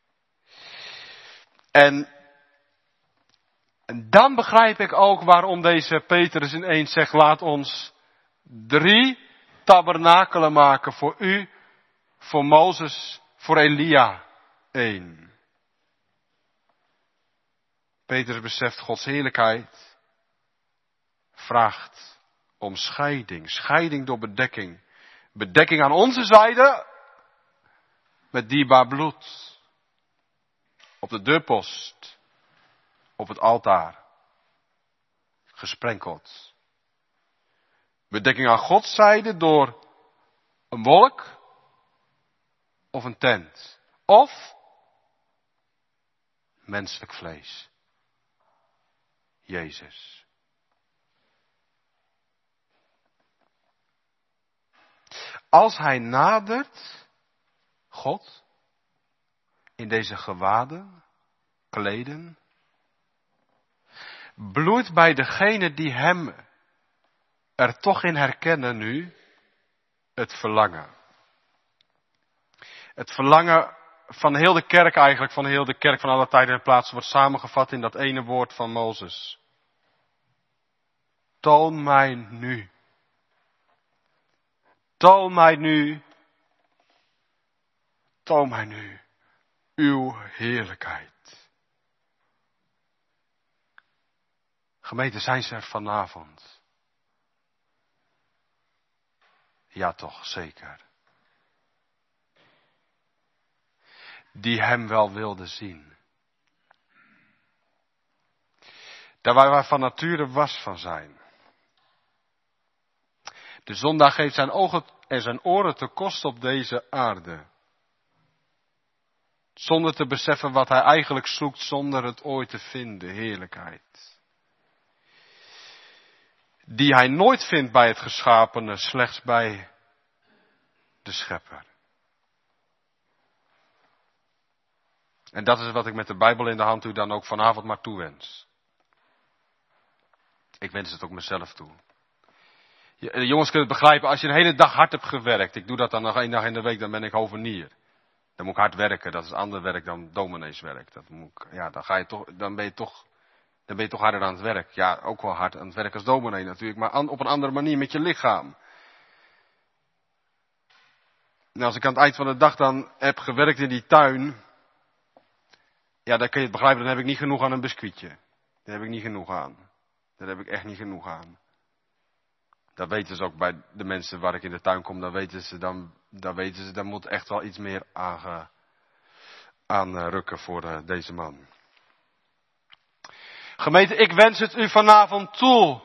En dan begrijp ik ook waarom deze Petrus ineens zegt, laat ons 3 tabernakelen maken voor u, voor Mozes, voor Elia 1. Petrus beseft Gods heerlijkheid, vraagt om scheiding. Scheiding door bedekking. Bedekking aan onze zijde met dierbaar bloed. Op de deurpost. Op het altaar. Gesprenkeld. Bedekking aan Gods zijde door een wolk. of een tent. Of menselijk vlees. Jezus. Als hij nadert, God, in deze gewaden, kleden, bloeit bij degene die hem er toch in herkennen nu, het verlangen. Het verlangen van heel de kerk eigenlijk, van heel de kerk van alle tijden en plaatsen, wordt samengevat in dat ene woord van Mozes. Toon mij nu. Toon mij nu. Toon mij nu uw heerlijkheid. Gemeente, zijn ze er vanavond? Ja, toch, zeker. Die hem wel wilden zien. Daar waar wij van nature was van zijn. De zondaar geeft zijn ogen en zijn oren te kost op deze aarde. Zonder te beseffen wat hij eigenlijk zoekt, zonder het ooit te vinden, heerlijkheid. Die hij nooit vindt bij het geschapene, slechts bij de Schepper. En dat is wat ik met de Bijbel in de hand u dan ook vanavond maar toewens. Ik wens het ook mezelf toe. De jongens kunnen het begrijpen, als je een hele dag hard hebt gewerkt. Ik doe dat dan nog 1 dag in de week, dan ben ik hovenier. Dan moet ik hard werken, dat is ander werk dan domineeswerk. Dan ben je toch harder aan het werk. Ja, ook wel hard aan het werk als dominee natuurlijk, maar op een andere manier met je lichaam. Nou, als ik aan het eind van de dag dan heb gewerkt in die tuin, ja, dan kun je het begrijpen, dan heb ik niet genoeg aan een biscuitje. Daar heb ik niet genoeg aan. Daar heb ik echt niet genoeg aan. Dat weten ze ook bij de mensen waar ik in de tuin kom, dan weten ze, daar moet echt wel iets meer aan rukken voor deze man. Gemeente, ik wens het u vanavond toe.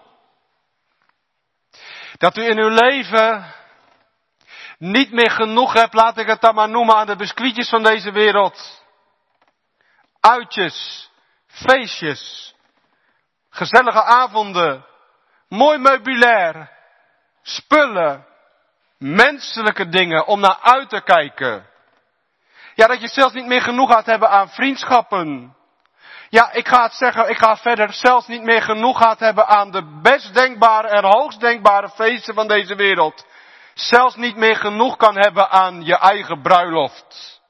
Dat u in uw leven niet meer genoeg hebt, laat ik het dan maar noemen, aan de biscuitjes van deze wereld. Uitjes, feestjes, gezellige avonden, mooi meubilair, spullen, menselijke dingen om naar uit te kijken. Ja, dat je zelfs niet meer genoeg gaat hebben aan vriendschappen. Ja, ik ga het zeggen, ik ga verder, zelfs niet meer genoeg gaat hebben aan de best denkbare en hoogst denkbare feesten van deze wereld. Zelfs niet meer genoeg kan hebben aan je eigen bruiloft.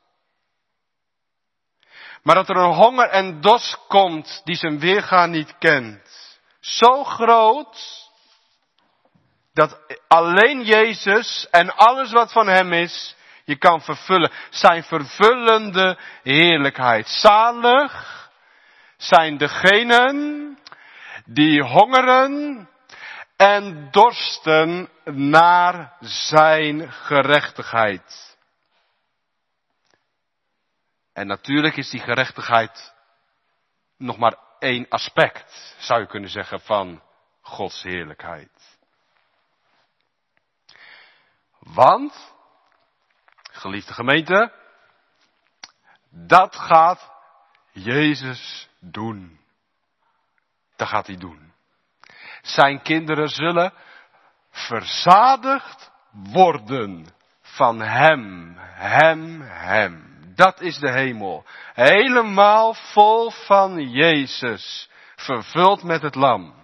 Maar dat er een honger en dorst komt die zijn weergaan niet kent. Zo groot, dat alleen Jezus en alles wat van hem is, je kan vervullen. Zijn vervullende heerlijkheid. Zalig zijn degenen die hongeren en dorsten naar zijn gerechtigheid. En natuurlijk is die gerechtigheid nog maar 1 aspect, zou je kunnen zeggen, van Gods heerlijkheid. Want, geliefde gemeente, dat gaat Jezus doen. Dat gaat hij doen. Zijn kinderen zullen verzadigd worden van hem. Dat is de hemel. Helemaal vol van Jezus. Vervuld met het lam.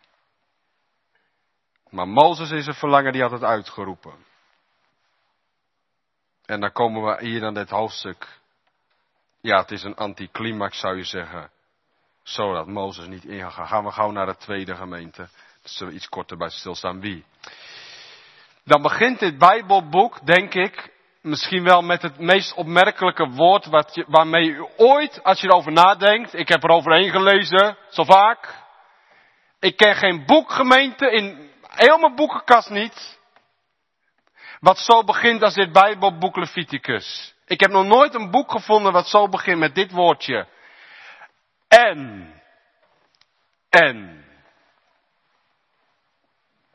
Maar Mozes is een verlangen, die had het uitgeroepen. En dan komen we hier aan dit hoofdstuk. Ja, het is een anticlimax, zou je zeggen. Zodat Mozes niet ingaat. Gaan we gauw naar de tweede gemeente. Dat zullen we iets korter bij stilstaan. Wie? Dan begint dit Bijbelboek, denk ik, misschien wel met het meest opmerkelijke woord waarmee u ooit, als je erover nadenkt, ik heb er overheen gelezen, zo vaak. Ik ken geen boek, gemeente, in heel mijn boekenkast niet, wat zo begint als dit Bijbelboek Leviticus. Ik heb nog nooit een boek gevonden wat zo begint met dit woordje. En.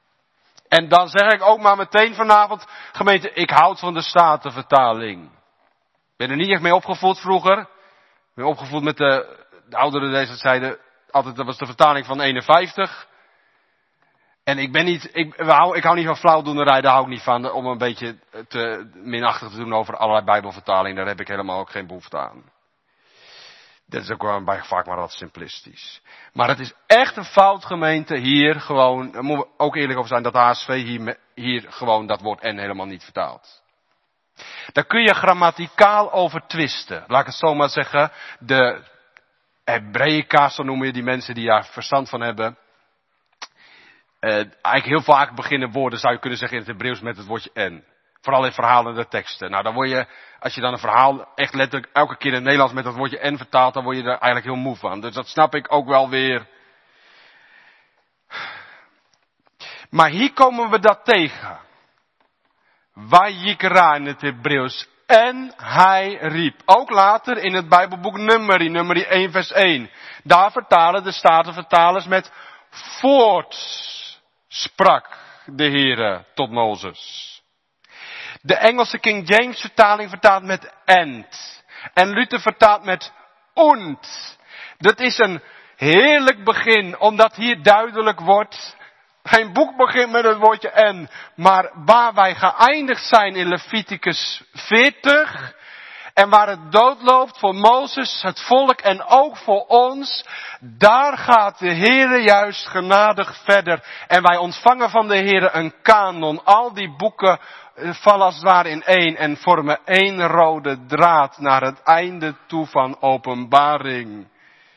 En dan zeg ik ook maar meteen vanavond, gemeente, ik houd van de Statenvertaling. Ben er niet echt mee opgevoed vroeger. Ik ben opgevoed met de ouderen deze zeiden altijd, dat was de vertaling van 51. En ik hou niet van flauwdoenerij, daar hou ik niet van. Om een beetje te minachtig te doen over allerlei bijbelvertalingen. Daar heb ik helemaal ook geen behoefte aan. Dat is ook wel vaak maar wat simplistisch. Maar het is echt een fout, gemeente, hier gewoon, daar moeten we ook eerlijk over zijn, dat de HSV hier gewoon dat woord en helemaal niet vertaalt. Daar kun je grammaticaal over twisten. Laat ik het zo maar zeggen. De Hebreïca, zo noemen je die mensen die daar verstand van hebben. Eigenlijk heel vaak beginnen woorden, zou je kunnen zeggen in het Hebreeuws, met het woordje en. Vooral in verhalende teksten. Nou, dan word je, als je dan een verhaal echt letterlijk elke keer in het Nederlands met dat woordje en vertaalt, dan word je er eigenlijk heel moe van. Dus dat snap ik ook wel weer. Maar hier komen we dat tegen. Vayikra in het Hebreeuws. En hij riep. Ook later in het Bijbelboek Numeri 1 vers 1. Daar vertalen de Statenvertalers met voortsprak de Heere tot Mozes. De Engelse King James vertaling vertaalt met and. En Luther vertaalt met und. Dat is een heerlijk begin, omdat hier duidelijk wordt, mijn boek begint met het woordje en. Maar waar wij geëindigd zijn in Leviticus 40. En waar het doodloopt voor Mozes, het volk en ook voor ons. Daar gaat de Heere juist genadig verder. En wij ontvangen van de Heere een kanon. Al die boeken vallen als het ware in één. En vormen één rode draad naar het einde toe van Openbaring.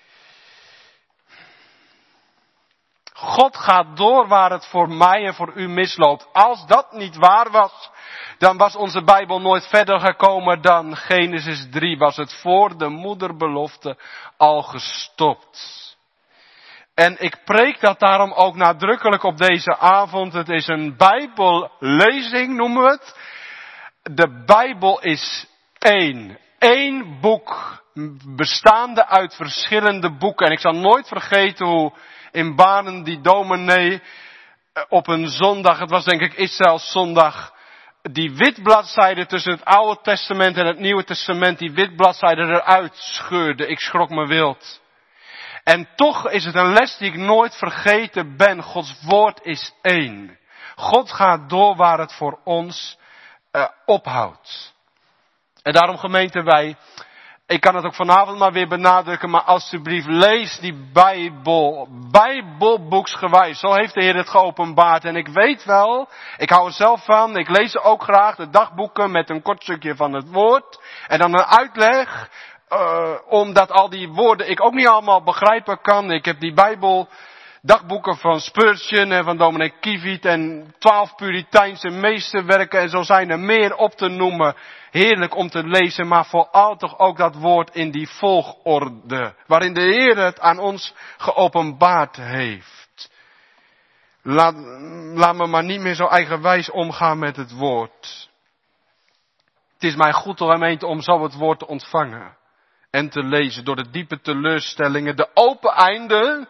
God gaat door waar het voor mij en voor u misloopt. Als dat niet waar was, dan was onze Bijbel nooit verder gekomen dan Genesis 3. Was het voor de moederbelofte al gestopt. En ik preek dat daarom ook nadrukkelijk op deze avond. Het is een Bijbellezing, noemen we het. De Bijbel is één. Eén boek, bestaande uit verschillende boeken. En ik zal nooit vergeten hoe in Banen die dominee op een zondag, het was denk ik Israëls zondag, die witbladzijde tussen het Oude Testament en het Nieuwe Testament, die witbladzijde eruit scheurde. Ik schrok me wild. En toch is het een les die ik nooit vergeten ben. Gods woord is één. God gaat door waar het voor ons ophoudt. En daarom gemeente wij, ik kan het ook vanavond maar weer benadrukken, maar alsjeblieft lees die Bijbel, Bijbelboeksgewijs. Zo heeft de Heer het geopenbaard. En ik weet wel, ik hou er zelf van, ik lees ook graag de dagboeken met een kort stukje van het woord. En dan een uitleg, omdat al die woorden ik ook niet allemaal begrijpen kan. Ik heb die Bijbel dagboeken van Spurgeon en van dominee Kieviet en 12 Puriteinse meesterwerken en zo zijn er meer op te noemen. Heerlijk om te lezen, maar vooral toch ook dat woord in die volgorde, waarin de Heer het aan ons geopenbaard heeft. Laat me maar niet meer zo eigenwijs omgaan met het woord. Het is mij goed, gemeente, om zo het woord te ontvangen en te lezen door de diepe teleurstellingen, de open einden.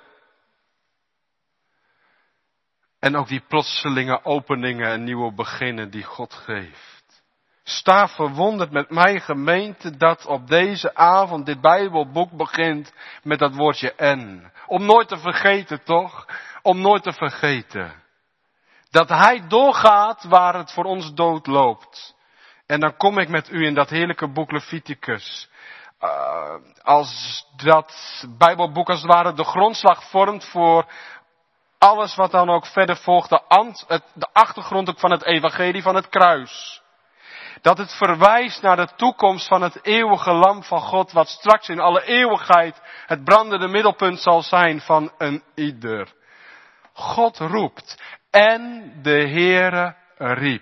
En ook die plotselinge openingen en nieuwe beginnen die God geeft. Sta verwonderd met mij, gemeente, dat op deze avond dit Bijbelboek begint met dat woordje en. Om nooit te vergeten, toch? Om nooit te vergeten. Dat Hij doorgaat waar het voor ons dood loopt. En dan kom ik met u in dat heerlijke boek Leviticus. Als dat Bijbelboek als het ware de grondslag vormt voor alles wat dan ook verder volgt, de achtergrond ook van het evangelie van het kruis. Dat het verwijst naar de toekomst van het eeuwige lam van God, wat straks in alle eeuwigheid het brandende middelpunt zal zijn van een ieder. God roept en de Heere riep.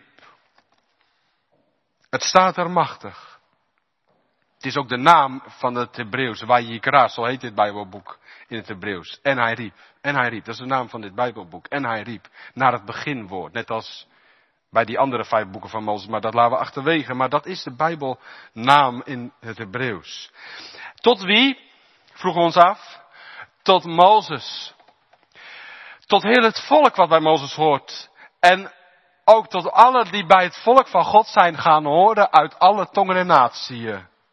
Het staat er machtig. Het is ook de naam van het Hebreeuws, Vayikra, zo heet dit Bijbelboek in het Hebreeuws. En hij riep. En hij riep, dat is de naam van dit Bijbelboek. En hij riep naar het beginwoord, net als bij die andere 5 boeken van Mozes, maar dat laten we achterwege. Maar dat is de Bijbelnaam in het Hebreeuws. Tot wie? Vroegen we ons af. Tot Mozes. Tot heel het volk wat bij Mozes hoort. En ook tot allen die bij het volk van God zijn gaan horen uit alle tongen en natieën.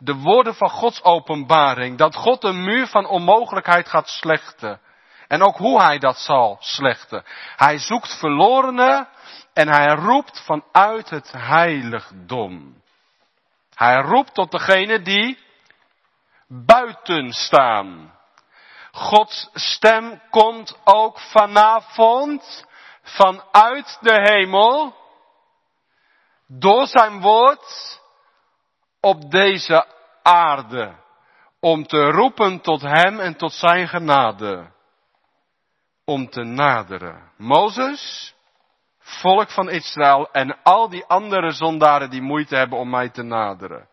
de woorden van Gods openbaring. Dat God een muur van onmogelijkheid gaat slechten. En ook hoe hij dat zal slechten. Hij zoekt verlorenen en hij roept vanuit het heiligdom. Hij roept tot degenen die buiten staan. Gods stem komt ook vanavond vanuit de hemel door zijn woord op deze aarde. Om te roepen tot hem en tot zijn genade. Om te naderen. Mozes, volk van Israël en al die andere zondaren die moeite hebben om mij te naderen.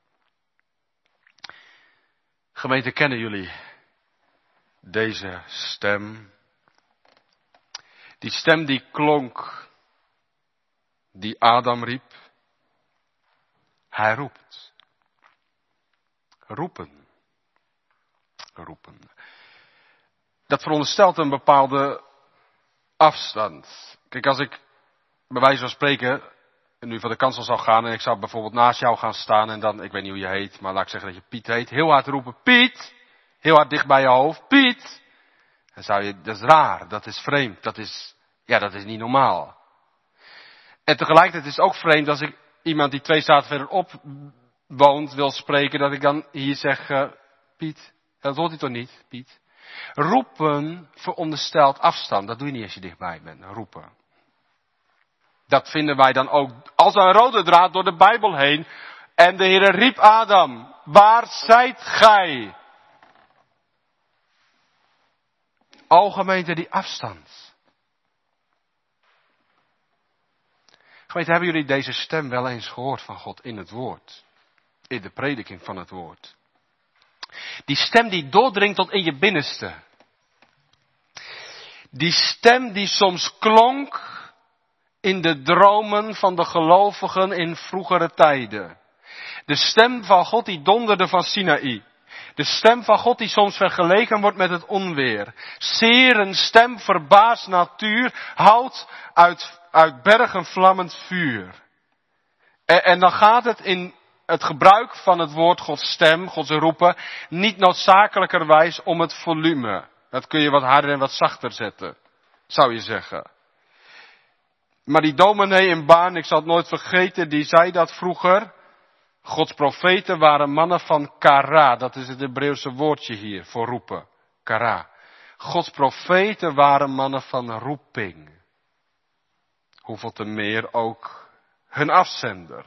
Gemeente, kennen jullie deze stem? Die stem die klonk, die Adam riep. Hij roept. Roepen. Roepen. Dat veronderstelt een bepaalde afstand. Kijk, als ik bij wijze van spreken nu van de kansel zou gaan en ik zou bijvoorbeeld naast jou gaan staan en dan, ik weet niet hoe je heet, maar laat ik zeggen dat je Piet heet, heel hard roepen, Piet! Heel hard dicht bij je hoofd, Piet! Dan zou je, dat is raar, dat is vreemd, dat is niet normaal. En tegelijkertijd is het ook vreemd als ik iemand die 2 straten verderop woont wil spreken, dat ik dan hier zeg, Piet, dat hoort hij toch niet, Piet? Roepen veronderstelt afstand, dat doe je niet als je dichtbij bent, roepen. Dat vinden wij dan ook als een rode draad door de Bijbel heen. En de Heere riep Adam, waar zijt gij? O gemeente, die afstand. Gemeente, hebben jullie deze stem wel eens gehoord van God in het woord? In de prediking van het woord. Die stem die doordringt tot in je binnenste. Die stem die soms klonk in de dromen van de gelovigen in vroegere tijden. De stem van God die donderde van Sinaï. De stem van God die soms vergeleken wordt met het onweer. Zeer een stem verbaast natuur, houdt uit bergen vlammend vuur. En dan gaat het in het gebruik van het woord Gods stem, Gods roepen, niet noodzakelijkerwijs om het volume. Dat kun je wat harder en wat zachter zetten, zou je zeggen. Maar die dominee in Baarn, ik zal het nooit vergeten, die zei dat vroeger. Gods profeten waren mannen van kara. Dat is het Hebreeuwse woordje hier voor roepen. Kara. Gods profeten waren mannen van roeping. Hoeveel te meer ook hun afzender.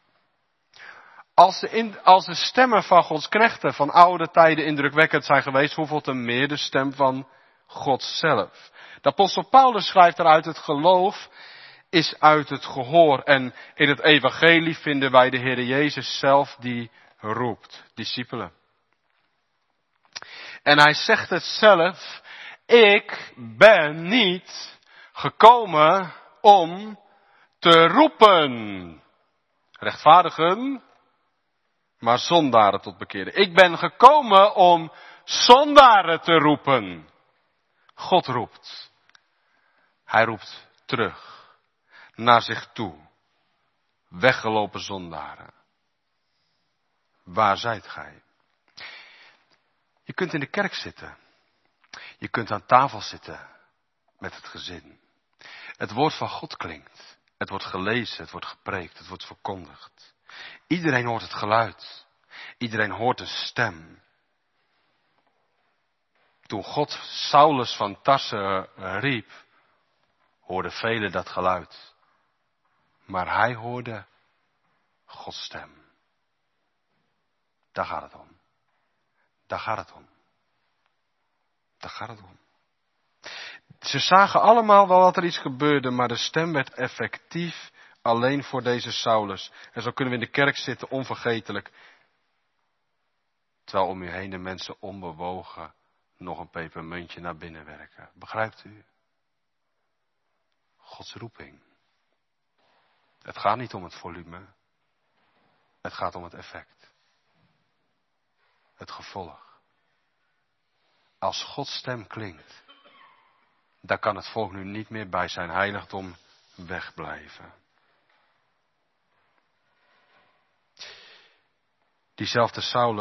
Als de stemmen van Gods knechten van oude tijden indrukwekkend zijn geweest, hoeveel te meer de stem van God zelf. De apostel Paulus schrijft eruit het geloof is uit het gehoor. En in het evangelie vinden wij de Heer Jezus zelf die roept. Discipelen. En hij zegt het zelf. Ik ben niet gekomen om te roepen. Rechtvaardigen, maar zondaren tot bekeren. Ik ben gekomen om zondaren te roepen. God roept. Hij roept terug. Naar zich toe. Weggelopen zondaren. Waar zijt gij? Je kunt in de kerk zitten. Je kunt aan tafel zitten met het gezin. Het woord van God klinkt. Het wordt gelezen, het wordt gepreekt, het wordt verkondigd. Iedereen hoort het geluid. Iedereen hoort een stem. Toen God Saulus van Tarse riep, hoorden velen dat geluid. Maar hij hoorde Gods stem. Daar gaat het om. Daar gaat het om. Daar gaat het om. Ze zagen allemaal wel dat er iets gebeurde, maar de stem werd effectief alleen voor deze Saulus. En zo kunnen we in de kerk zitten, onvergetelijk. Terwijl om u heen de mensen onbewogen nog een pepermuntje naar binnen werken. Begrijpt u? Gods roeping. Het gaat niet om het volume. Het gaat om het effect. Het gevolg. Als Gods stem klinkt, dan kan het volk nu niet meer bij zijn heiligdom wegblijven. Diezelfde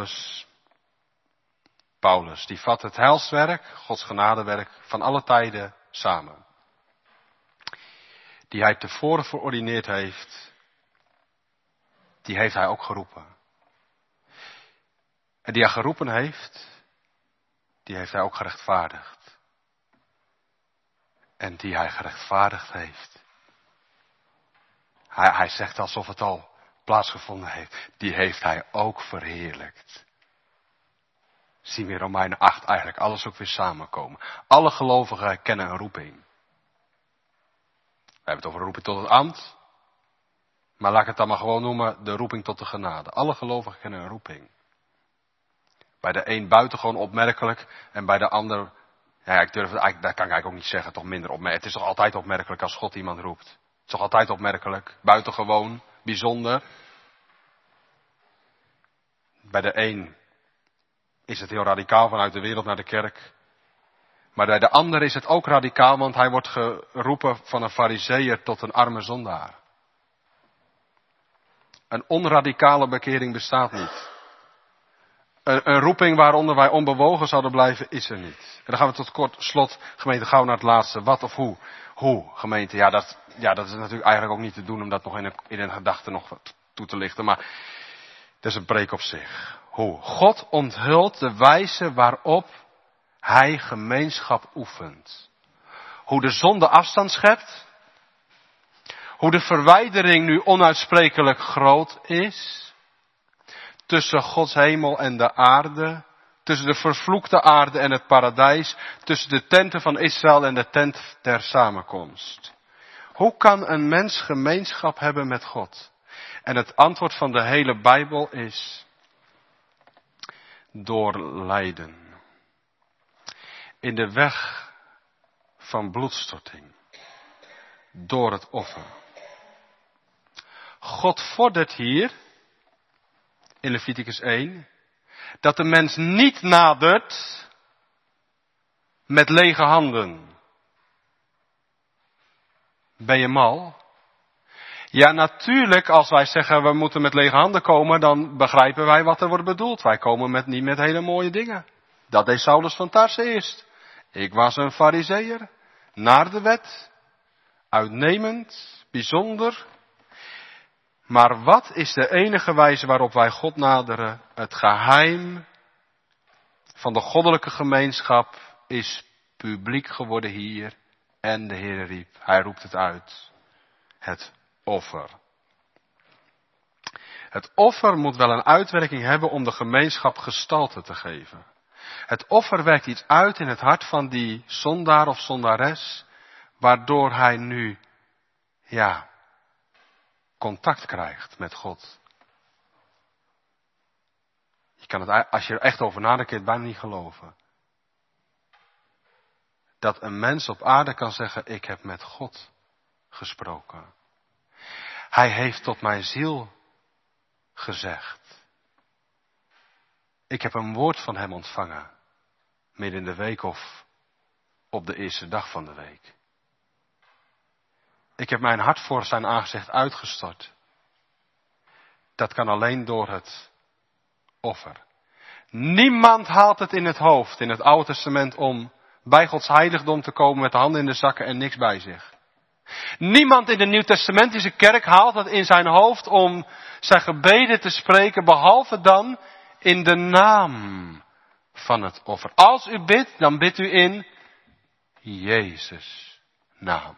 Paulus, die vat het heilswerk, Gods genadewerk van alle tijden samen. Die hij tevoren verordineerd heeft, die heeft hij ook geroepen. En die hij geroepen heeft, die heeft hij ook gerechtvaardigd. En die hij gerechtvaardigd heeft. Hij zegt alsof het al plaatsgevonden heeft. Die heeft hij ook verheerlijkt. Zien we in Romeinen 8 eigenlijk alles ook weer samenkomen. Alle gelovigen kennen een roeping. We hebben het over een roeping tot het ambt. Maar laat ik het dan maar gewoon noemen, de roeping tot de genade. Alle gelovigen kennen een roeping. Bij de een buitengewoon opmerkelijk en bij de ander, ja, dat kan ik eigenlijk ook niet zeggen, toch minder opmerkelijk. Het is toch altijd opmerkelijk als God iemand roept. Het is toch altijd opmerkelijk, buitengewoon, bijzonder. Bij de een is het heel radicaal vanuit de wereld naar de kerk. Maar bij de ander is het ook radicaal, want hij wordt geroepen van een farizeeër tot een arme zondaar. Een onradicale bekering bestaat niet. Een roeping waaronder wij onbewogen zouden blijven, is er niet. En dan gaan we tot kort slot, gemeente, gauw naar het laatste. Wat of hoe? Hoe, gemeente? Ja, dat is natuurlijk eigenlijk ook niet te doen om dat nog in een gedachte nog toe te lichten. Maar dat is een preek op zich. Hoe? God onthult de wijze waarop hij gemeenschap oefent. Hoe de zonde afstand schept. Hoe de verwijdering nu onuitsprekelijk groot is. Tussen Gods hemel en de aarde. Tussen de vervloekte aarde en het paradijs. Tussen de tenten van Israël en de tent der samenkomst. Hoe kan een mens gemeenschap hebben met God? En het antwoord van de hele Bijbel is: door lijden. In de weg van bloedstorting. Door het offer. God vordert hier, in Leviticus 1, dat de mens niet nadert met lege handen. Ben je mal? Ja, natuurlijk, als wij zeggen we moeten met lege handen komen, dan begrijpen wij wat er wordt bedoeld. Wij komen niet met hele mooie dingen. Dat deed Saulus van Tarse eerst. Ik was een farizeeër, naar de wet, uitnemend, bijzonder. Maar wat is de enige wijze waarop wij God naderen? Het geheim van de goddelijke gemeenschap is publiek geworden hier. En de Heer riep, hij roept het uit. Het offer. Het offer moet wel een uitwerking hebben om de gemeenschap gestalte te geven. Het offer werkt iets uit in het hart van die zondaar of zondares, waardoor hij nu, contact krijgt met God. Je kan het, als je er echt over nadenkt, kun je het bijna niet geloven. Dat een mens op aarde kan zeggen, ik heb met God gesproken. Hij heeft tot mijn ziel gezegd. Ik heb een woord van hem ontvangen. Midden in de week of op de eerste dag van de week. Ik heb mijn hart voor zijn aangezicht uitgestort. Dat kan alleen door het offer. Niemand haalt het in het hoofd in het Oude Testament om bij Gods heiligdom te komen met de handen in de zakken en niks bij zich. Niemand in de Nieuwtestamentische kerk haalt het in zijn hoofd om zijn gebeden te spreken, behalve dan in de naam van het offer. Als u bidt, dan bidt u in Jezus' naam.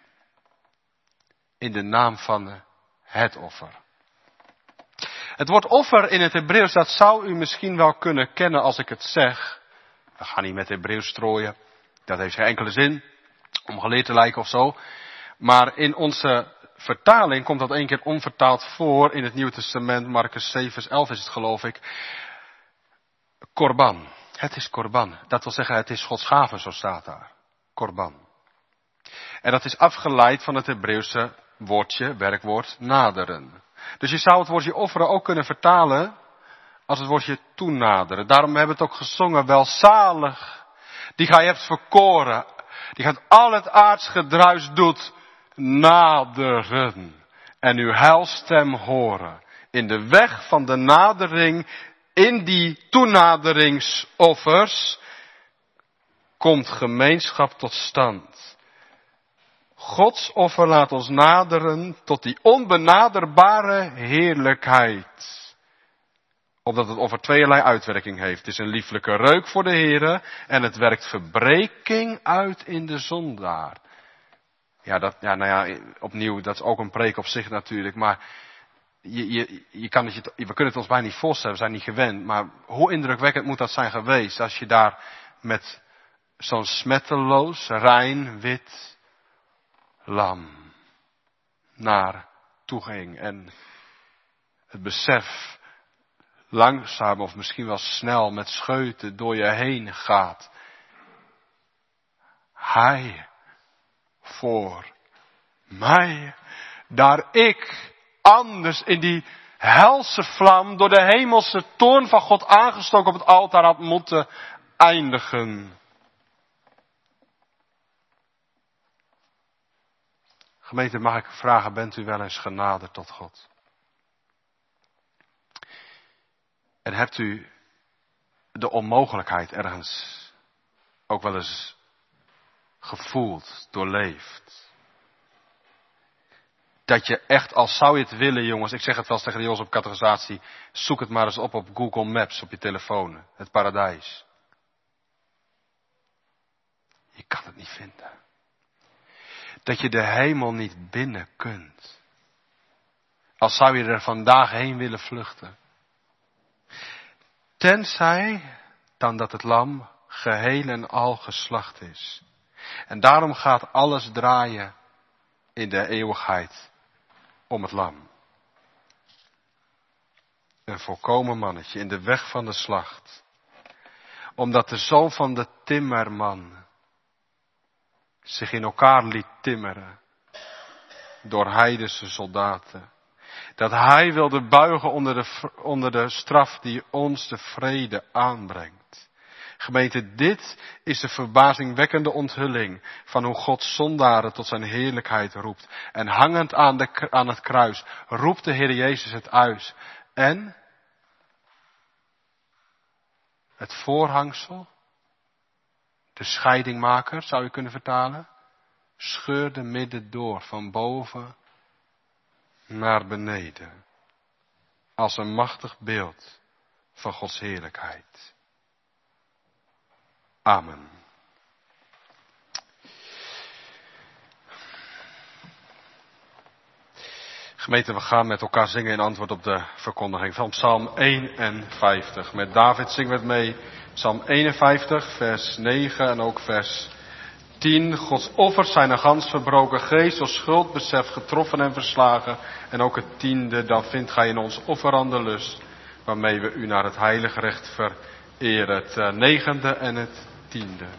In de naam van het offer. Het woord offer in het Hebreeuws, dat zou u misschien wel kunnen kennen als ik het zeg. We gaan niet met Hebreeuws strooien. Dat heeft geen enkele zin. Om geleerd te lijken of zo. Maar in onze vertaling komt dat 1 keer onvertaald voor in het Nieuwe Testament. Marcus 7 vers 11 is het, geloof ik. Korban. Het is korban. Dat wil zeggen, het is Gods gave, zo staat daar. Korban. En dat is afgeleid van het Hebreeuwse woordje, werkwoord, naderen. Dus je zou het woordje offeren ook kunnen vertalen als het woordje toenaderen. Daarom hebben we het ook gezongen, welzalig, die gij hebt verkoren, die gaat al het aards gedruis doet naderen en uw heilstem horen In de weg van de nadering, in die toenaderingsoffers, komt gemeenschap tot stand. Gods offer laat ons naderen tot die onbenaderbare heerlijkheid. Opdat het offer tweeërlei uitwerking heeft. Het is een lieflijke reuk voor de Heere en het werkt verbreking uit in de zondaar. Opnieuw, dat is ook een preek op zich natuurlijk, maar we kunnen het ons bijna niet voorstellen, we zijn niet gewend, maar hoe indrukwekkend moet dat zijn geweest als je daar met zo'n smetteloos, rein, wit lam naar toe ging en het besef langzaam of misschien wel snel met scheuten door je heen gaat. Hij voor mij, daar ik anders in die helse vlam door de hemelse toorn van God aangestoken op het altaar had moeten eindigen. Gemeente, mag ik vragen, bent u wel eens genaderd tot God? En hebt u de onmogelijkheid ergens ook wel eens gevoeld, doorleefd? Dat je echt, als zou je het willen, jongens, ik zeg het wel eens tegen de jongens op catechisatie, zoek het maar eens op Google Maps op je telefoon, het paradijs. Je kan het niet vinden. Dat je de hemel niet binnen kunt. Als zou je er vandaag heen willen vluchten. Tenzij dan dat het lam geheel en al geslacht is. En daarom gaat alles draaien in de eeuwigheid om het lam. Een volkomen mannetje in de weg van de slacht. Omdat de zoon van de timmerman zich in elkaar liet timmeren door heidense soldaten. Dat hij wilde buigen onder de straf die ons de vrede aanbrengt. Gemeente, dit is de verbazingwekkende onthulling van hoe God zondaren tot zijn heerlijkheid roept. En hangend aan het kruis roept de Heer Jezus het uit. En het voorhangsel, de scheidingmaker zou je kunnen vertalen, scheurde midden door van boven naar beneden. Als een machtig beeld van Gods heerlijkheid. Amen. Gemeente, we gaan met elkaar zingen in antwoord op de verkondiging van Psalm 51. Met David zingen we het mee. Psalm 51, vers 9 en ook vers 10. Gods offers zijn een gans verbroken geest, door schuldbesef getroffen en verslagen. En ook het 10e, dan vindt gij in ons offerande lust, waarmee we u naar het heilige recht vereren. Het 9e en het 10e.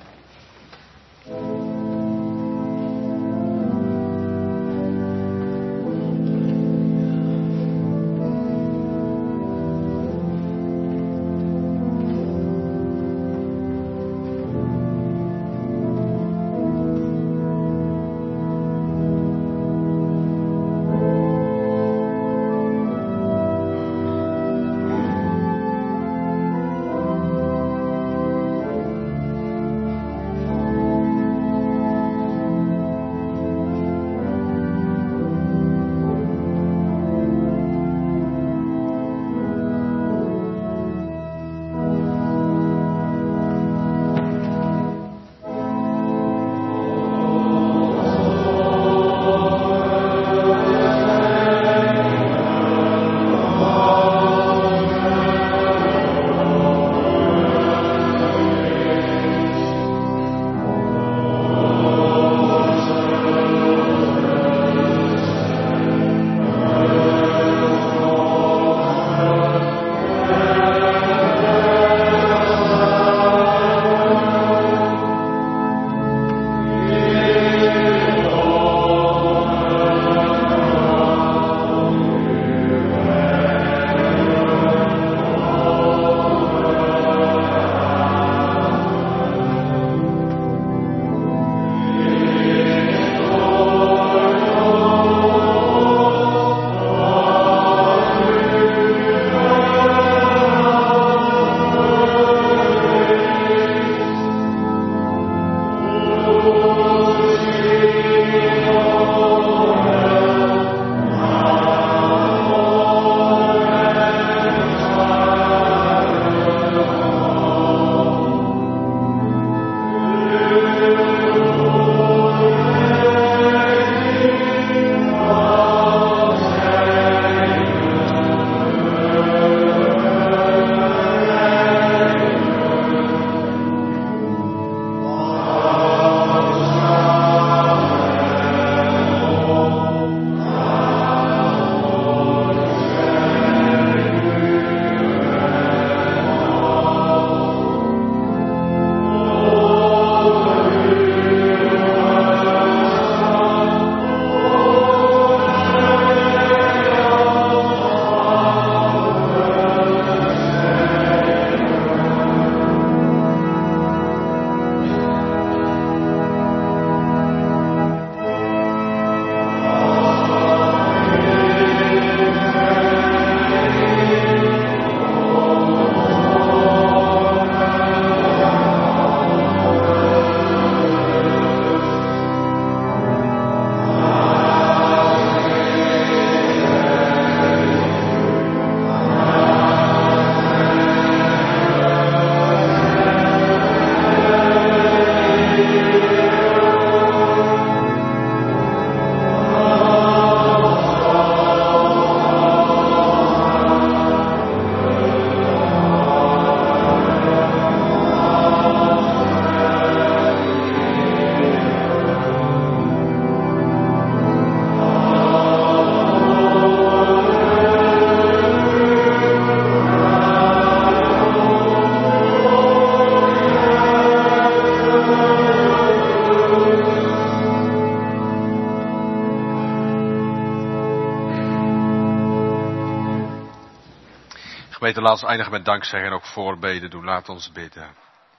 Gemeente, laten we eindigen met dankzeggen en ook voorbeden doen. Laat ons bidden.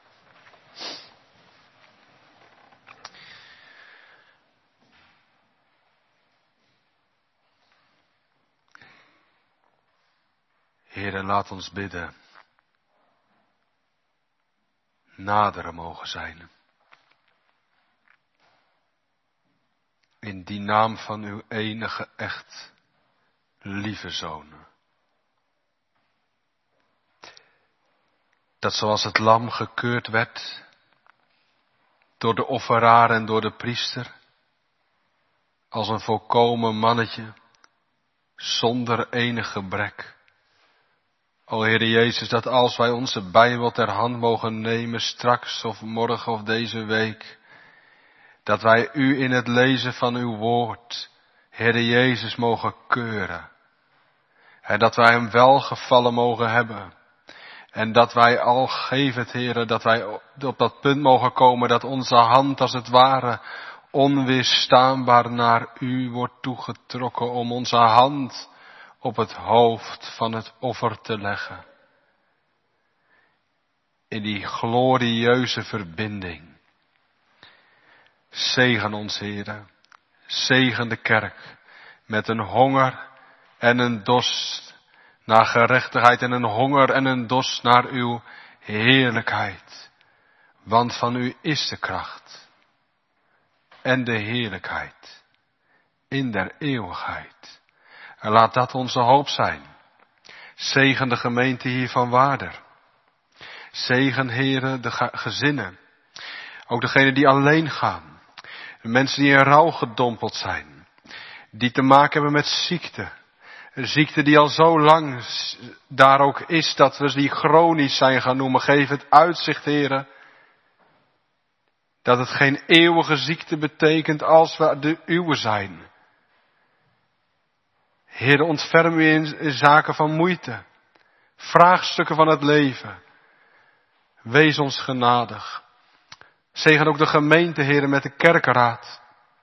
Heere, laat ons bidden. Naderen mogen zijn. In die naam van uw enige echt lieve Zoon. Dat zoals het lam gekeurd werd door de offeraar en door de priester, als een volkomen mannetje, zonder enig gebrek. O Heere Jezus, dat als wij onze Bijbel ter hand mogen nemen, straks of morgen of deze week, dat wij u in het lezen van uw woord, Heere Jezus, mogen keuren. En dat wij hem welgevallen mogen hebben. En dat wij al geven het, Heere, dat wij op dat punt mogen komen dat onze hand als het ware onweerstaanbaar naar u wordt toegetrokken om onze hand op het hoofd van het offer te leggen. In die glorieuze verbinding. Zegen ons, Heere. Zegen de kerk met een honger en een dorst naar gerechtigheid en een honger en een dorst naar uw heerlijkheid. Want van u is de kracht en de heerlijkheid in der eeuwigheid. En laat dat onze hoop zijn. Zegen de gemeente hier van Waarder. Zegen, Heere, de gezinnen. Ook degenen die alleen gaan. De mensen die in rouw gedompeld zijn. Die te maken hebben met ziekte. Een ziekte die al zo lang daar ook is dat we die chronisch zijn gaan noemen. Geef het uitzicht, Heere. Dat het geen eeuwige ziekte betekent als we de uwe zijn. Heere, ontferm u in zaken van moeite. Vraagstukken van het leven. Wees ons genadig. Zegen ook de gemeente, Heere, met de kerkenraad.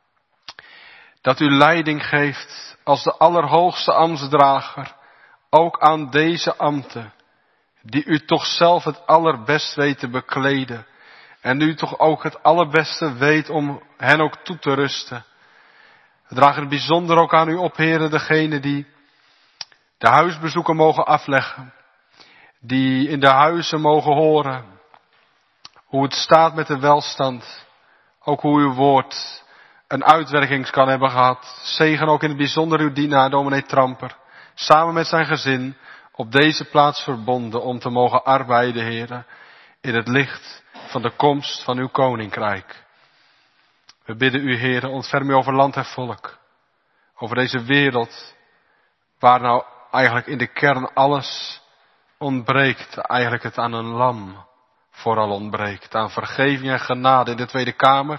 Dat u leiding geeft als de allerhoogste ambtsdrager. Ook aan deze ambten. Die u toch zelf het allerbest weet te bekleden. En u toch ook het allerbeste weet om hen ook toe te rusten. We dragen het bijzonder ook aan u op, Heere, degene die de huisbezoeken mogen afleggen. Die in de huizen mogen horen. Hoe het staat met de welstand. Ook hoe uw woord een uitwerking kan hebben gehad. Zegen ook in het bijzonder uw dienaar, dominee Tramper. Samen met zijn gezin op deze plaats verbonden om te mogen arbeiden, Heere. In het licht van de komst van uw koninkrijk. We bidden u, Heere, ontferm u over land en volk. Over deze wereld, waar nou eigenlijk in de kern alles ontbreekt. Eigenlijk het aan een lam vooral ontbreekt. Aan vergeving en genade in de Tweede Kamer.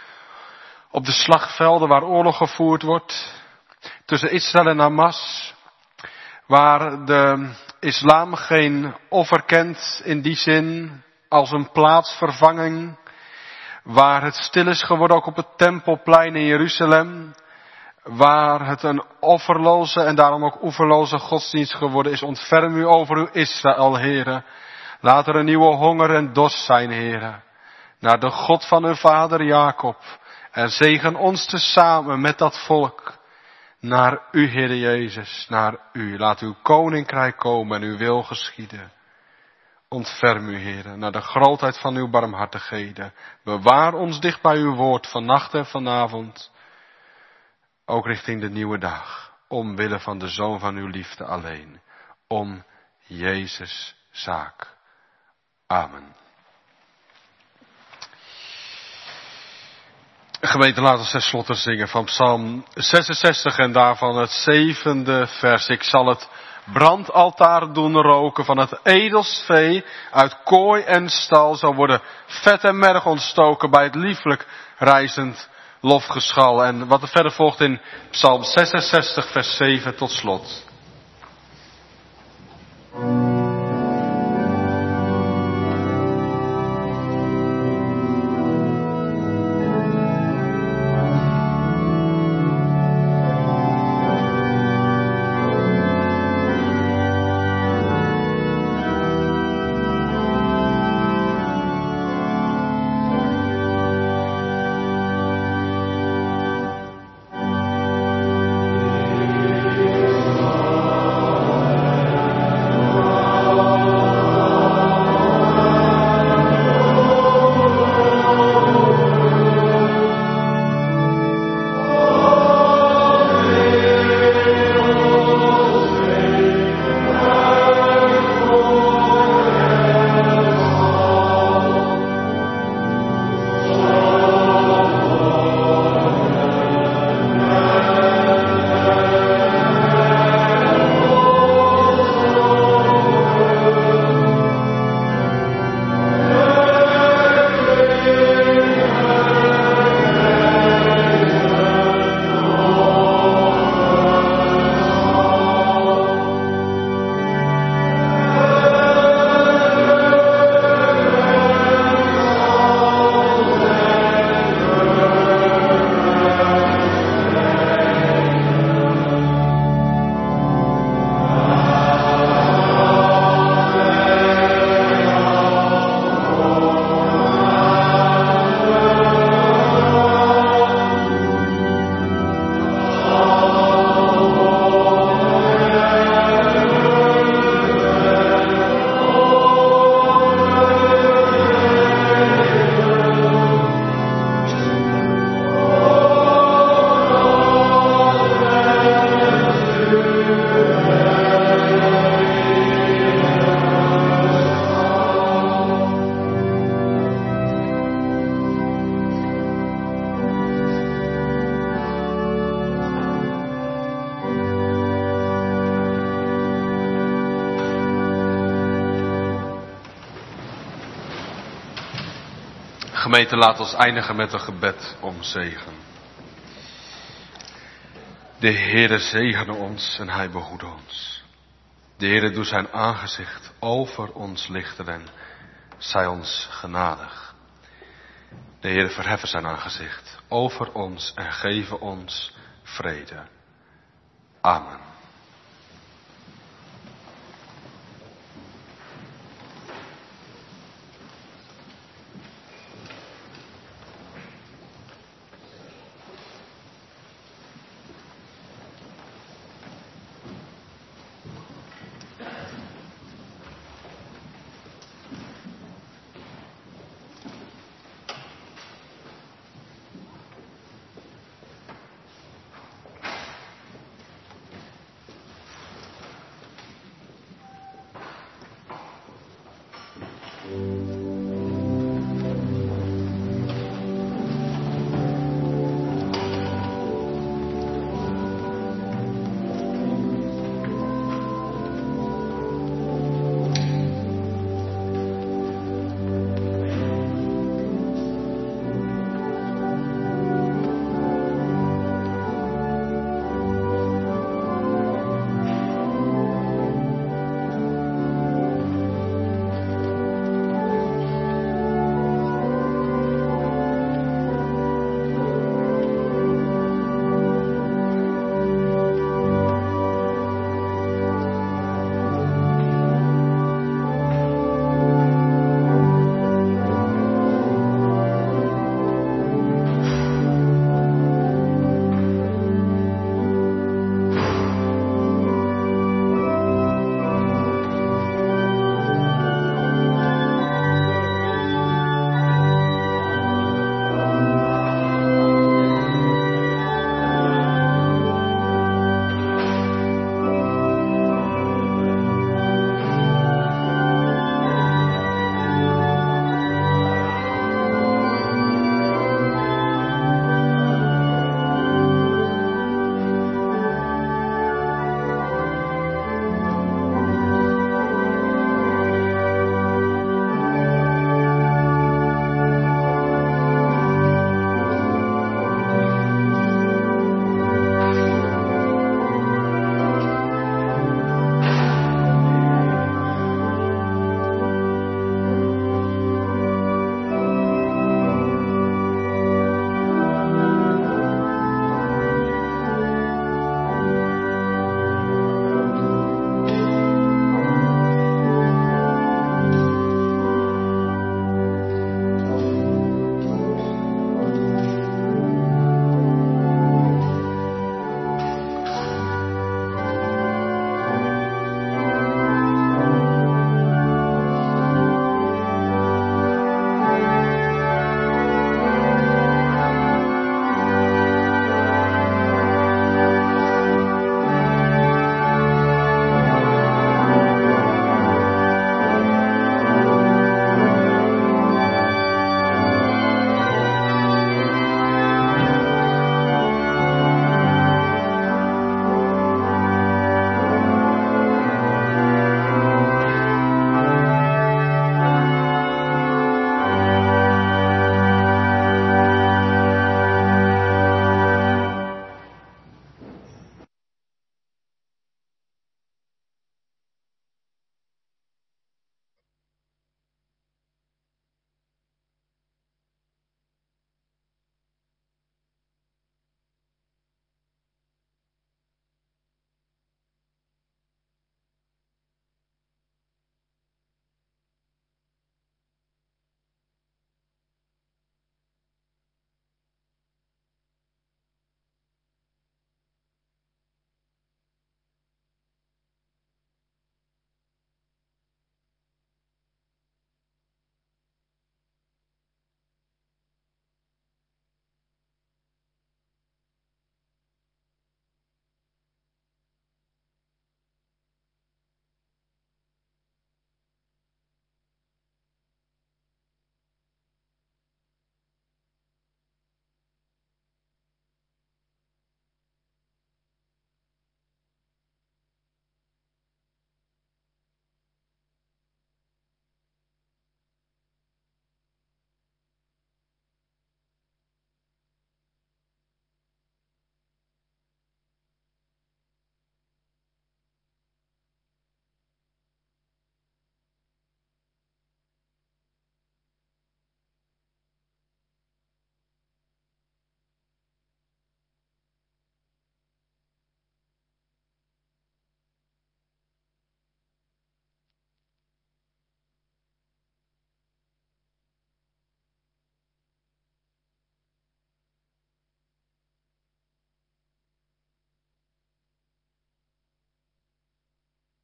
Op de slagvelden waar oorlog gevoerd wordt. Tussen Israël en Hamas. Waar de islam geen offer kent in die zin als een plaatsvervanging. Waar het stil is geworden ook op het Tempelplein in Jeruzalem. Waar het een offerloze en daarom ook oeverloze godsdienst geworden is. Ontferm u over uw Israël, Heere. Laat er een nieuwe honger en dorst zijn, Heere. Naar de God van uw vader Jacob. En zegen ons tezamen met dat volk. Naar u, Heere Jezus, naar u. Laat uw koninkrijk komen en uw wil geschieden. Ontferm u, Heere, naar de grootheid van uw barmhartigheden. Bewaar ons dicht bij uw woord vannacht en vanavond. Ook richting de nieuwe dag. Omwille van de Zoon van uw liefde alleen. Om Jezus' zaak. Amen. Gemeente, laten we tenslotte zingen van Psalm 66 en daarvan het 7e vers. Ik zal het brandaltaar doen roken van het edelst vee uit kooi en stal. Zal worden vet en merg ontstoken bij het lieflijk reizend lofgeschal. En wat er verder volgt in Psalm 66 vers 7 tot slot. Gemeente, laat ons eindigen met een gebed om zegen. De Heere zegene ons en hij behoede ons. De Heere doe zijn aangezicht over ons lichten en zij ons genadig. De Heere verheffen zijn aangezicht over ons en geven ons vrede. Amen.